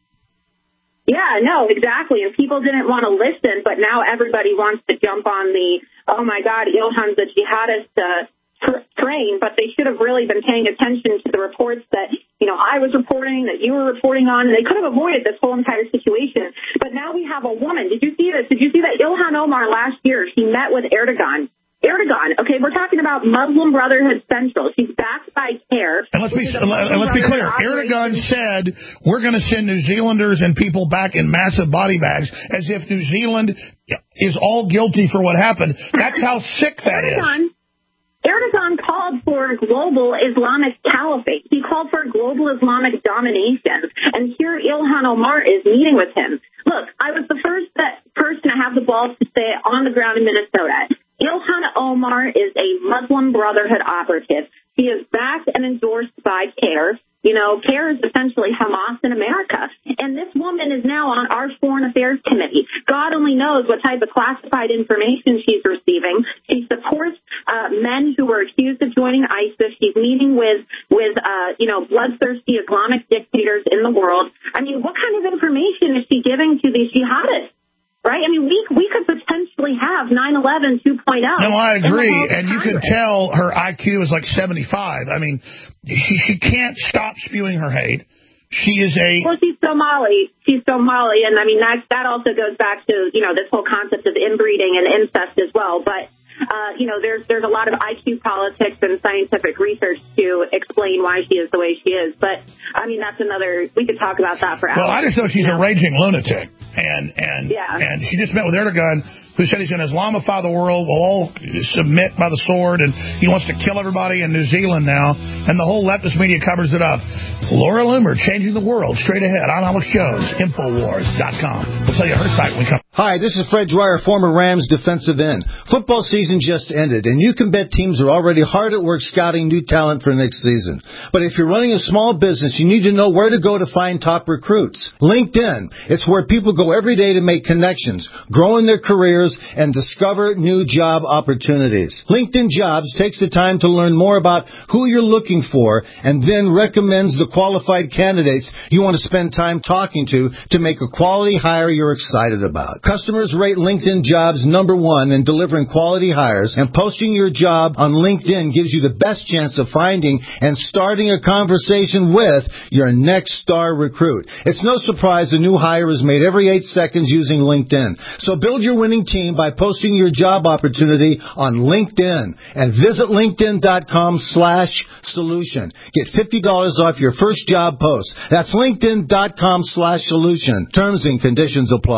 Yeah. Yeah, no, exactly. And people didn't want to listen, but now everybody wants to jump on the, oh, my God, Ilhan's a jihadist uh, tr- train, but they should have really been paying attention to the reports that, you know, I was reporting, that you were reporting on, and they could have avoided this whole entire situation. But now we have a woman. Did you see this? Did you see that Ilhan Omar last year, she met with Erdogan? Erdogan, okay, we're talking about Muslim Brotherhood Central. She's backed by CARE. And let's be, and let's be clear. Erdogan said we're going to send New Zealanders and people back in massive body bags as if New Zealand is all guilty for what happened. That's how sick that Erdogan, is. Erdogan called for global Islamic caliphate. He called for global Islamic domination. And here Ilhan Omar is meeting with him. Look, I was the first that person to have the balls to say it on the ground in Minnesota. Ilhan Omar is a Muslim Brotherhood operative. She is backed and endorsed by CARE. You know, CARE is essentially Hamas in America. And this woman is now on our Foreign Affairs Committee. God only knows what type of classified information she's receiving. She supports uh, men who were accused of joining ISIS. She's meeting with, with uh, you know, bloodthirsty Islamic dictators in the world. I mean, what kind of information is she giving to these jihadists? Right? I mean, we we could potentially have nine eleven two point oh. No, I agree. And you can tell her I Q is like seventy-five. I mean, she she can't stop spewing her hate. She is a... Well, she's Somali. She's Somali. And, I mean, that, that also goes back to, you know, this whole concept of inbreeding and incest as well. But, uh, you know, there's there's a lot of I Q politics and scientific research to explain why she is the way she is. But, I mean, that's another... We could talk about that for hours. Well, I just know she's you know? a raging lunatic. And and yeah. and she just met with Erdogan, who said he's going to Islamify the world, we'll all submit by the sword, and he wants to kill everybody in New Zealand now, and the whole leftist media covers it up. Laura Loomer, changing the world, straight ahead on Alex Jones, Infowars dot com. We'll tell you her site when we come. Hi, this is Fred Dwyer, former Rams defensive end. Football season just ended, and you can bet teams are already hard at work scouting new talent for next season. But if you're running a small business, you need to know where to go to find top recruits. LinkedIn, it's where people go every day to make connections, grow in their careers, and discover new job opportunities. LinkedIn Jobs takes the time to learn more about who you're looking for and then recommends the qualified candidates you want to spend time talking to to make a quality hire you're excited about. Customers rate LinkedIn Jobs number one in delivering quality hires, and posting your job on LinkedIn gives you the best chance of finding and starting a conversation with your next star recruit. It's no surprise a new hire is made every eight seconds using LinkedIn. So build your winning team by posting your job opportunity on LinkedIn and visit linkedin.com slash solution. Get fifty dollars off your first job post. That's linkedin.com slash solution. Terms and conditions apply.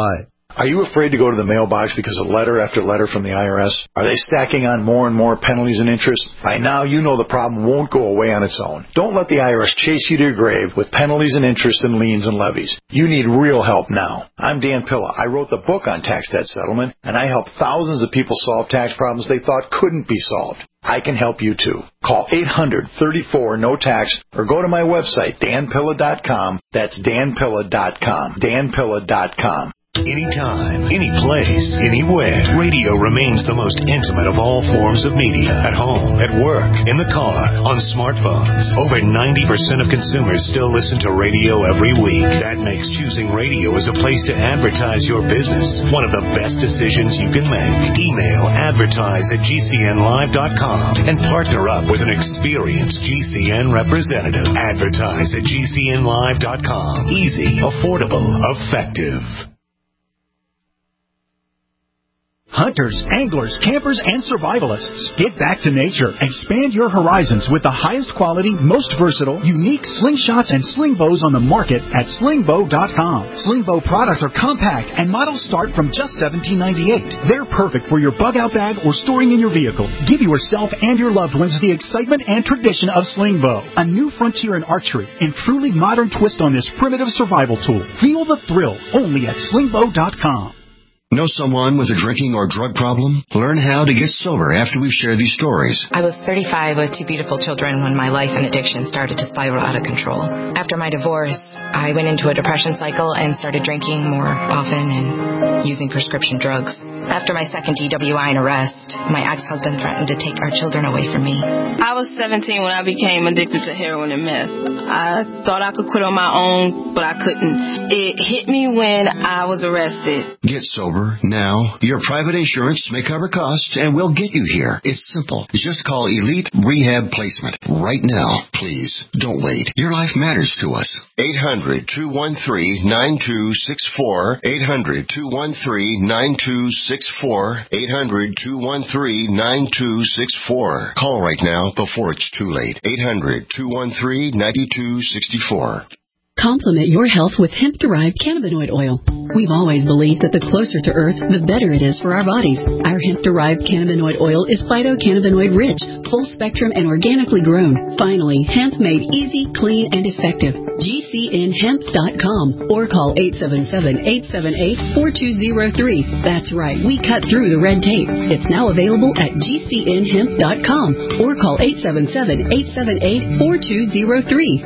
Are you afraid to go to the mailbox because of letter after letter from the I R S? Are they stacking on more and more penalties and interest? By now, you know the problem won't go away on its own. Don't let the I R S chase you to your grave with penalties and interest and liens and levies. You need real help now. I'm Dan Pilla. I wrote the book on tax debt settlement, and I help thousands of people solve tax problems they thought couldn't be solved. I can help you too. Call eight hundred, thirty-four, no tax or go to my website, dan pilla dot com. That's dan pilla dot com. dan pilla dot com. Anytime, any place, anywhere, radio remains the most intimate of all forms of media. At home, at work, in the car, on smartphones. Over ninety percent of consumers still listen to radio every week. That makes choosing radio as a place to advertise your business one of the best decisions you can make. Email advertise at g c n live dot com and partner up with an experienced G C N representative. Advertise at g c n live dot com. Easy, affordable, effective. Hunters, anglers, campers, and survivalists. Get back to nature. Expand your horizons with the highest quality, most versatile, unique slingshots and sling bows on the market at sling bow dot com. Sling bow products are compact and models start from just seventeen ninety-eight. They're perfect for your bug out bag or storing in your vehicle. Give yourself and your loved ones the excitement and tradition of sling bow. A new frontier in archery and truly modern twist on this primitive survival tool. Feel the thrill only at sling bow dot com. Know someone with a drinking or drug problem? Learn how to get sober after we share these stories. I was thirty-five with two beautiful children when my life and addiction started to spiral out of control. After my divorce, I went into a depression cycle and started drinking more often and using prescription drugs. After my second D W I and arrest, my ex-husband threatened to take our children away from me. I was seventeen when I became addicted to heroin and meth. I thought I could quit on my own, but I couldn't. It hit me when I was arrested. Get sober now. Your private insurance may cover costs and we'll get you here. It's simple. Just call Elite Rehab Placement right now. Please, don't wait. Your life matters to us. eight hundred, two one three, nine two six four. eight hundred, two one three, nine two six four. eight hundred, two one three, nine two six four. Call right now before it's too late. eight hundred, two one three, nine two six four. Complement your health with hemp-derived cannabinoid oil. We've always believed that the closer to Earth, the better it is for our bodies. Our hemp-derived cannabinoid oil is phytocannabinoid rich, full spectrum, and organically grown. Finally, hemp made easy, clean, and effective. G C N hemp dot com or call eight seven seven, eight seven eight, four two zero three. That's right, we cut through the red tape. It's now available at G C N hemp dot com or call eight seven seven, eight seven eight, four two zero three.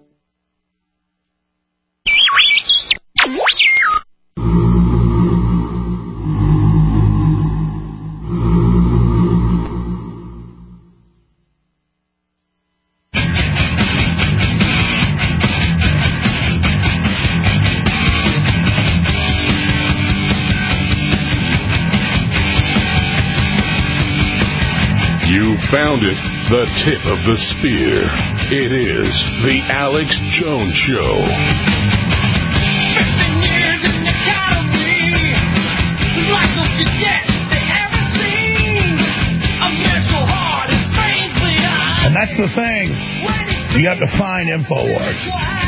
Found it, the tip of the spear. It is the Alex Jones Show. fifteen years in the academy, like those cadets they ever seen. A mental heart is strangely high. And that's the thing. You have to find InfoWars.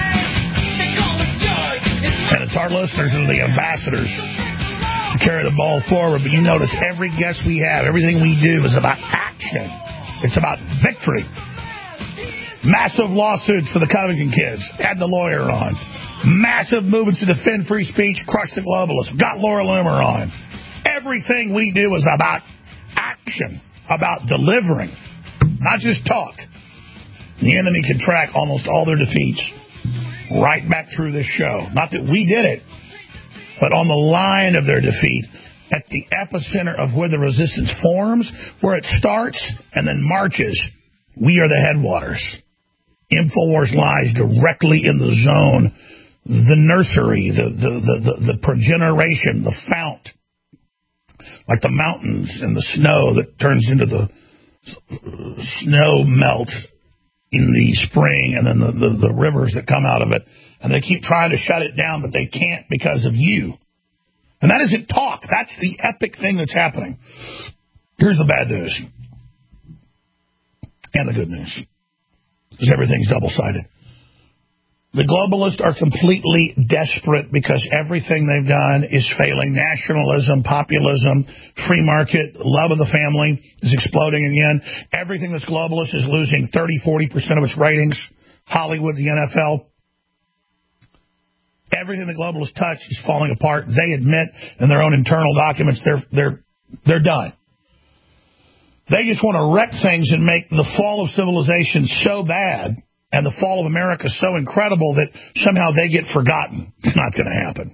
And it's our listeners and the ambassadors to carry the ball forward. But you notice every guest we have, everything we do is about action. It's about victory. Massive lawsuits for the Covington kids. Had the lawyer on. Massive movements to defend free speech. Crush the globalists. Got Laura Loomer on. Everything we do is about action. About delivering. Not just talk. The enemy can track almost all their defeats right back through this show. Not that we did it, but on the line of their defeat. At the epicenter of where the resistance forms, where it starts and then marches, we are the headwaters. InfoWars lies directly in the zone, the nursery, the, the, the, the, the progeneration, the fount, like the mountains and the snow that turns into the snow melt in the spring, and then the, the, the rivers that come out of it. And they keep trying to shut it down, but they can't because of you. And that isn't talk. That's the epic thing that's happening. Here's the bad news. And the good news. Because everything's double-sided. The globalists are completely desperate because everything they've done is failing. Nationalism, populism, free market, love of the family is exploding again. Everything that's globalist is losing thirty, forty percent of its ratings. Hollywood, the N F L. Everything the globalists touch is falling apart. They admit in their own internal documents they're they're they're done. They just want to wreck things and make the fall of civilization so bad and the fall of America so incredible that somehow they get forgotten. It's not going to happen.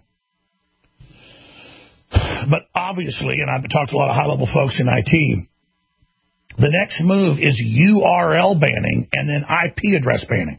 But obviously, and I've talked to a lot of high-level folks in I T, the next move is U R L banning and then I P address banning.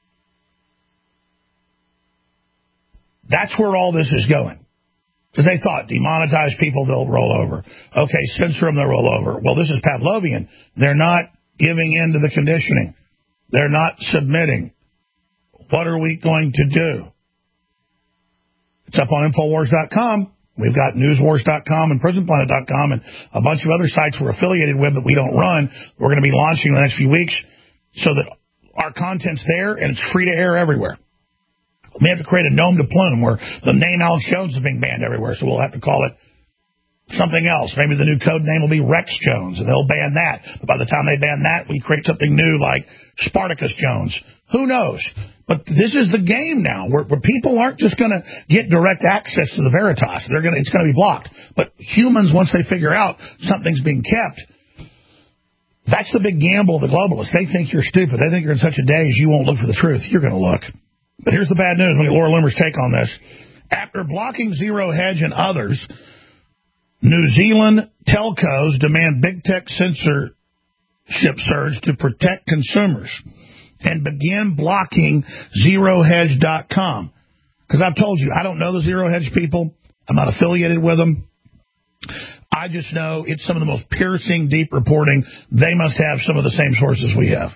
That's where all this is going. Because they thought, demonetize people, they'll roll over. Okay, censor them, they'll roll over. Well, this is Pavlovian. They're not giving in to the conditioning. They're not submitting. What are we going to do? It's up on Infowars dot com. We've got News Wars dot com and Prison Planet dot com and a bunch of other sites we're affiliated with that we don't run. We're going to be launching in the next few weeks so that our content's there and it's free to air everywhere. We have to create a nom de plume where the name Alex Jones is being banned everywhere, so we'll have to call it something else. Maybe the new code name will be Rex Jones, and they'll ban that. But by the time they ban that, we create something new like Spartacus Jones. Who knows? But this is the game now, where, where people aren't just going to get direct access to the Veritas. They're going it's going to be blocked. But humans, once they figure out something's being kept, that's the big gamble of the globalists. They think you're stupid. They think you're in such a daze you won't look for the truth. You're going to look. But here's the bad news. Let me get Laura Loomer's take on this. After blocking Zero Hedge and others, New Zealand telcos demand big tech censorship surge to protect consumers and begin blocking zero hedge dot com. Because I've told you, I don't know the Zero Hedge people. I'm not affiliated with them. I just know it's some of the most piercing, deep reporting. They must have some of the same sources we have.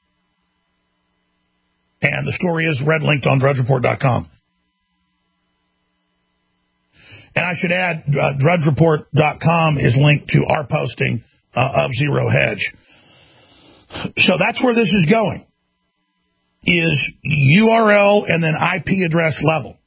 And the story is red linked on drudge report dot com. And I should add, uh, drudge report dot com is linked to our posting uh, of Zero Hedge. So that's where this is going, is U R L and then I P address level.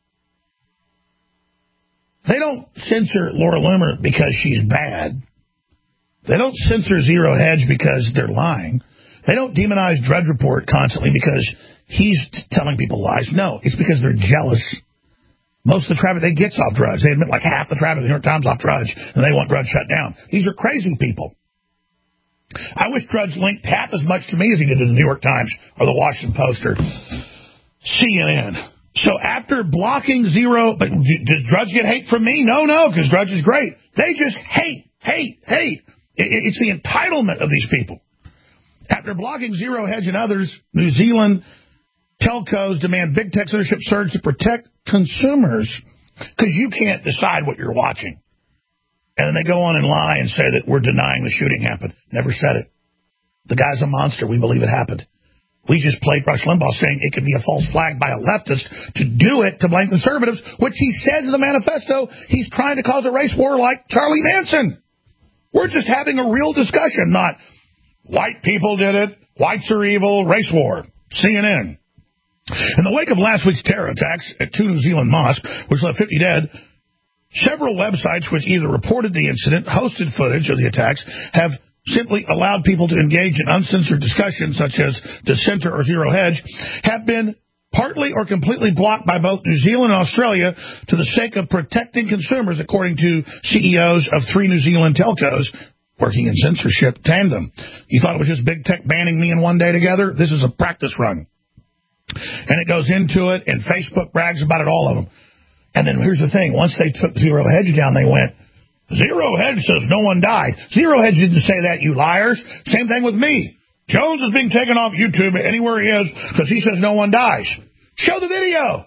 They don't censor Laura Loomer because she's bad. They don't censor Zero Hedge because they're lying. They don't demonize Drudge Report constantly because he's telling people lies. No, it's because they're jealous. Most of the traffic they get off Drudge. They admit like half the traffic of the New York Times off Drudge, and they want Drudge shut down. These are crazy people. I wish Drudge linked half as much to me as he did to the New York Times or the Washington Post or C N N. So after blocking Zero, but does Drudge get hate from me? No, no, because Drudge is great. They just hate, hate, hate. It's the entitlement of these people. After blocking Zero Hedge and others, New Zealand telcos demand big tech censorship surge to protect consumers because you can't decide what you're watching. And then they go on and lie and say that we're denying the shooting happened. Never said it. The guy's a monster. We believe it happened. We just played Rush Limbaugh saying it could be a false flag by a leftist to do it to blame conservatives, which he says in the manifesto he's trying to cause a race war like Charlie Manson. We're just having a real discussion, not white people did it, whites are evil, race war, C N N. In the wake of last week's terror attacks at two New Zealand mosques, which left fifty dead, several websites which either reported the incident, hosted footage of the attacks, have simply allowed people to engage in uncensored discussions such as Dissenter or Zero Hedge, have been partly or completely blocked by both New Zealand and Australia to the sake of protecting consumers, according to C E Os of three New Zealand telcos working in censorship tandem. You thought it was just big tech banning me in one day together? This is a practice run. And it goes into it, and Facebook brags about it, all of them. And then here's the thing. Once they took Zero Hedge down, they went, Zero Hedge says no one died. Zero Hedge didn't say that, you liars. Same thing with me. Jones is being taken off YouTube anywhere he is because he says no one dies. Show the video.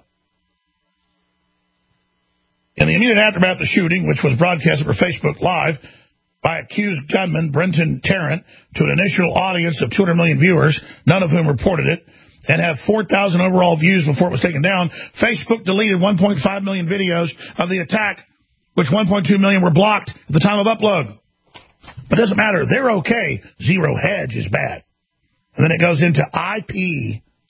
In the immediate aftermath of the shooting, which was broadcast over Facebook Live by accused gunman Brenton Tarrant to an initial audience of two hundred million viewers, none of whom reported it, and have four thousand overall views before it was taken down, Facebook deleted one point five million videos of the attack, which one point two million were blocked at the time of upload. But it doesn't matter. They're okay. Zero Hedge is bad. And then it goes into I P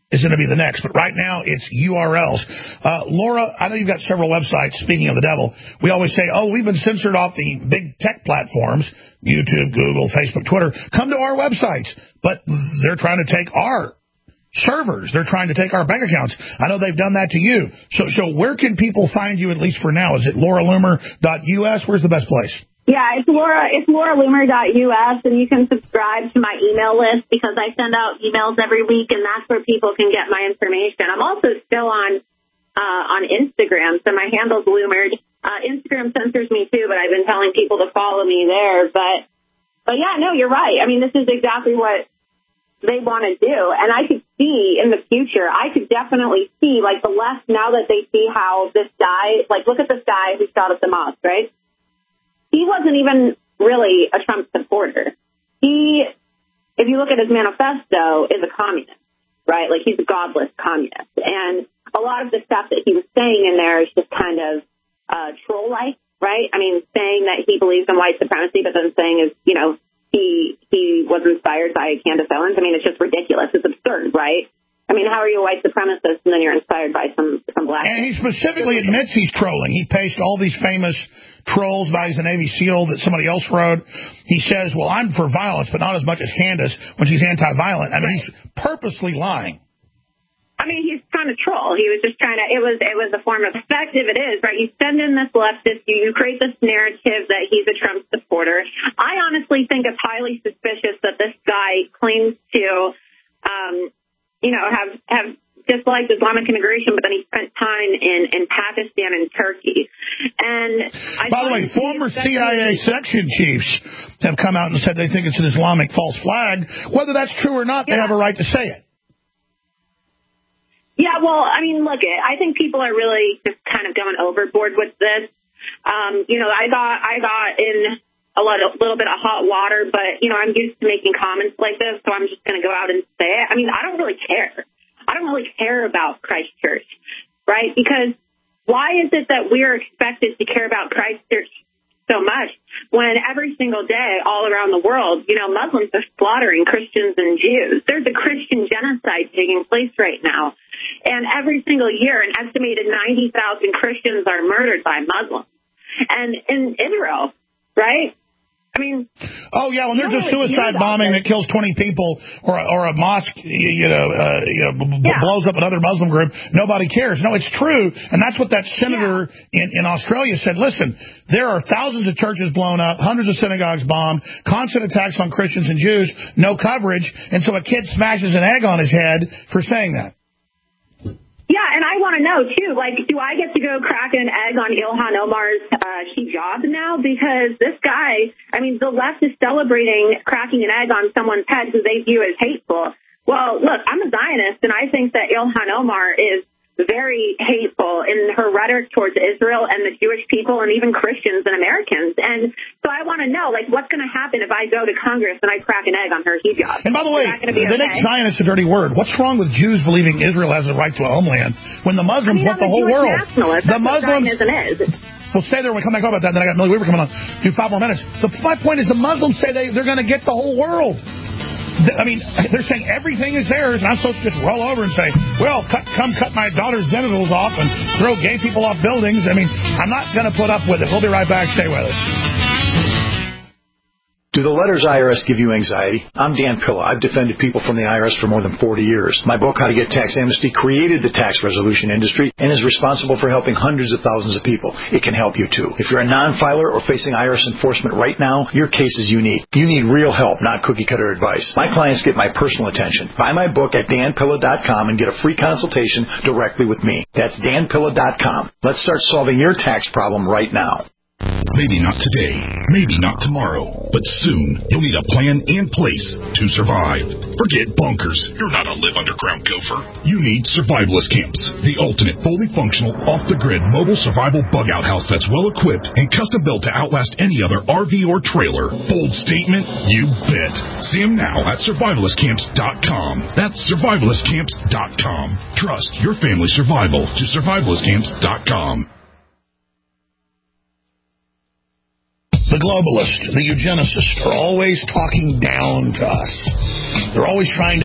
is going to be the next. But right now, it's U R Ls. Uh, Laura, I know you've got several websites. Speaking of the devil, we always say, oh, we've been censored off the big tech platforms, YouTube, Google, Facebook, Twitter. Come to our websites. But they're trying to take our servers. They're trying to take our bank accounts. I know they've done that to you. So, so where can people find you, at least for now? Is it laura loomer dot U S? Where's the best place? Yeah, it's Laura. It's laura loomer dot U S, and you can subscribe to my email list because I send out emails every week, and that's where people can get my information. I'm also still on uh, on Instagram, so my handle's Loomered. Uh, Instagram censors me too, but I've been telling people to follow me there. But but yeah, no, you're right. I mean, this is exactly what they want to do, and I could see in the future. I could definitely see, like, the left, now that they see how this guy, like, look at this guy who shot at the mosque, right? He wasn't even really a Trump supporter. He, if you look at his manifesto, is a communist, right? Like, he's a godless communist. And a lot of the stuff that he was saying in there is just kind of uh, troll-like, right? I mean, saying that he believes in white supremacy, but then saying is, you know, he he was inspired by Candace Owens. I mean, it's just ridiculous. It's absurd, right? I mean, how are you a white supremacist and then you're inspired by some, some black... And he specifically admits he's trolling. He pasted all these famous trolls by he's a Navy SEAL that somebody else wrote. He says, well, I'm for violence, but not as much as Candace when she's anti-violent. I mean, he's purposely lying. I mean, he's trying to troll. He was just trying to... It was it was a form of effective. It is, right? You send in this leftist, you, you create this narrative that he's a Trump supporter. I honestly think it's highly suspicious that this guy claims to... Um, you know, have, have disliked Islamic immigration, but then he spent time in, in Pakistan and Turkey. And I By the way, former C I A section chiefs have come out and said they think it's an Islamic false flag. Whether that's true or not, yeah. They have a right to say it. Yeah, well, I mean, look, I think people are really just kind of going overboard with this. Um, you know, I got, I got in a little, little bit of hot water, but, you know, I'm used to making comments like this, so I'm just going to go out and say it. I mean, I don't really care. I don't really care about Christchurch, right? Because why is it that we're expected to care about Christchurch so much when every single day all around the world, you know, Muslims are slaughtering Christians and Jews? There's a Christian genocide taking place right now. And every single year, an estimated ninety thousand Christians are murdered by Muslims. And in Israel, right? I mean, oh yeah, when there's a suicide bombing that kills twenty people, or a, or a mosque, you know, uh, you know, b- yeah. blows up another Muslim group, nobody cares. No, it's true, and that's what that senator yeah. in, in Australia said. Listen, there are thousands of churches blown up, hundreds of synagogues bombed, constant attacks on Christians and Jews, no coverage, and so a kid smashes an egg on his head for saying that. Yeah, and I want to know, too, like, do I get to go crack an egg on Ilhan Omar's uh, hijab now? Because this guy, I mean, the left is celebrating cracking an egg on someone's head who they view as hateful. Well, look, I'm a Zionist, and I think that Ilhan Omar is very hateful in her rhetoric towards Israel and the Jewish people and even Christians and Americans. And so I want to know, like, what's going to happen if I go to Congress and I crack an egg on her hijab? And by the way, they okay? make Zionist a dirty word. What's wrong with Jews believing Israel has a right to a homeland when the Muslims I mean, want the whole world? The Muslims. Is. We'll stay there when we come back about that. Then I got Millie Weaver coming on. Do five more minutes. The, my point is the Muslims say they, they're going to get the whole world. I mean, they're saying everything is theirs, and I'm supposed to just roll over and say, well, cut, come cut my daughter's genitals off and throw gay people off buildings. I mean, I'm not going to put up with it. We'll be right back. Stay with us. Do the letters I R S give you anxiety? I'm Dan Pilla. I've defended people from the I R S for more than forty years. My book, How to Get Tax Amnesty, created the tax resolution industry and is responsible for helping hundreds of thousands of people. It can help you, too. If you're a non-filer or facing I R S enforcement right now, your case is unique. You need real help, not cookie-cutter advice. My clients get my personal attention. Buy my book at dan pilla dot com and get a free consultation directly with me. That's dan pilla dot com. Let's start solving your tax problem right now. Maybe not today, maybe not tomorrow, but soon you'll need a plan in place to survive. Forget bunkers. You're not a live underground gopher. You need survivalist camps, the ultimate fully functional, off-the-grid mobile survival bug-out house that's well-equipped and custom-built to outlast any other R V or trailer. Bold statement? You bet. See them now at survivalist camps dot com. That's survivalist camps dot com. Trust your family's survival to survivalist camps dot com. The globalists, the eugenicists, are always talking down to us. They're always trying to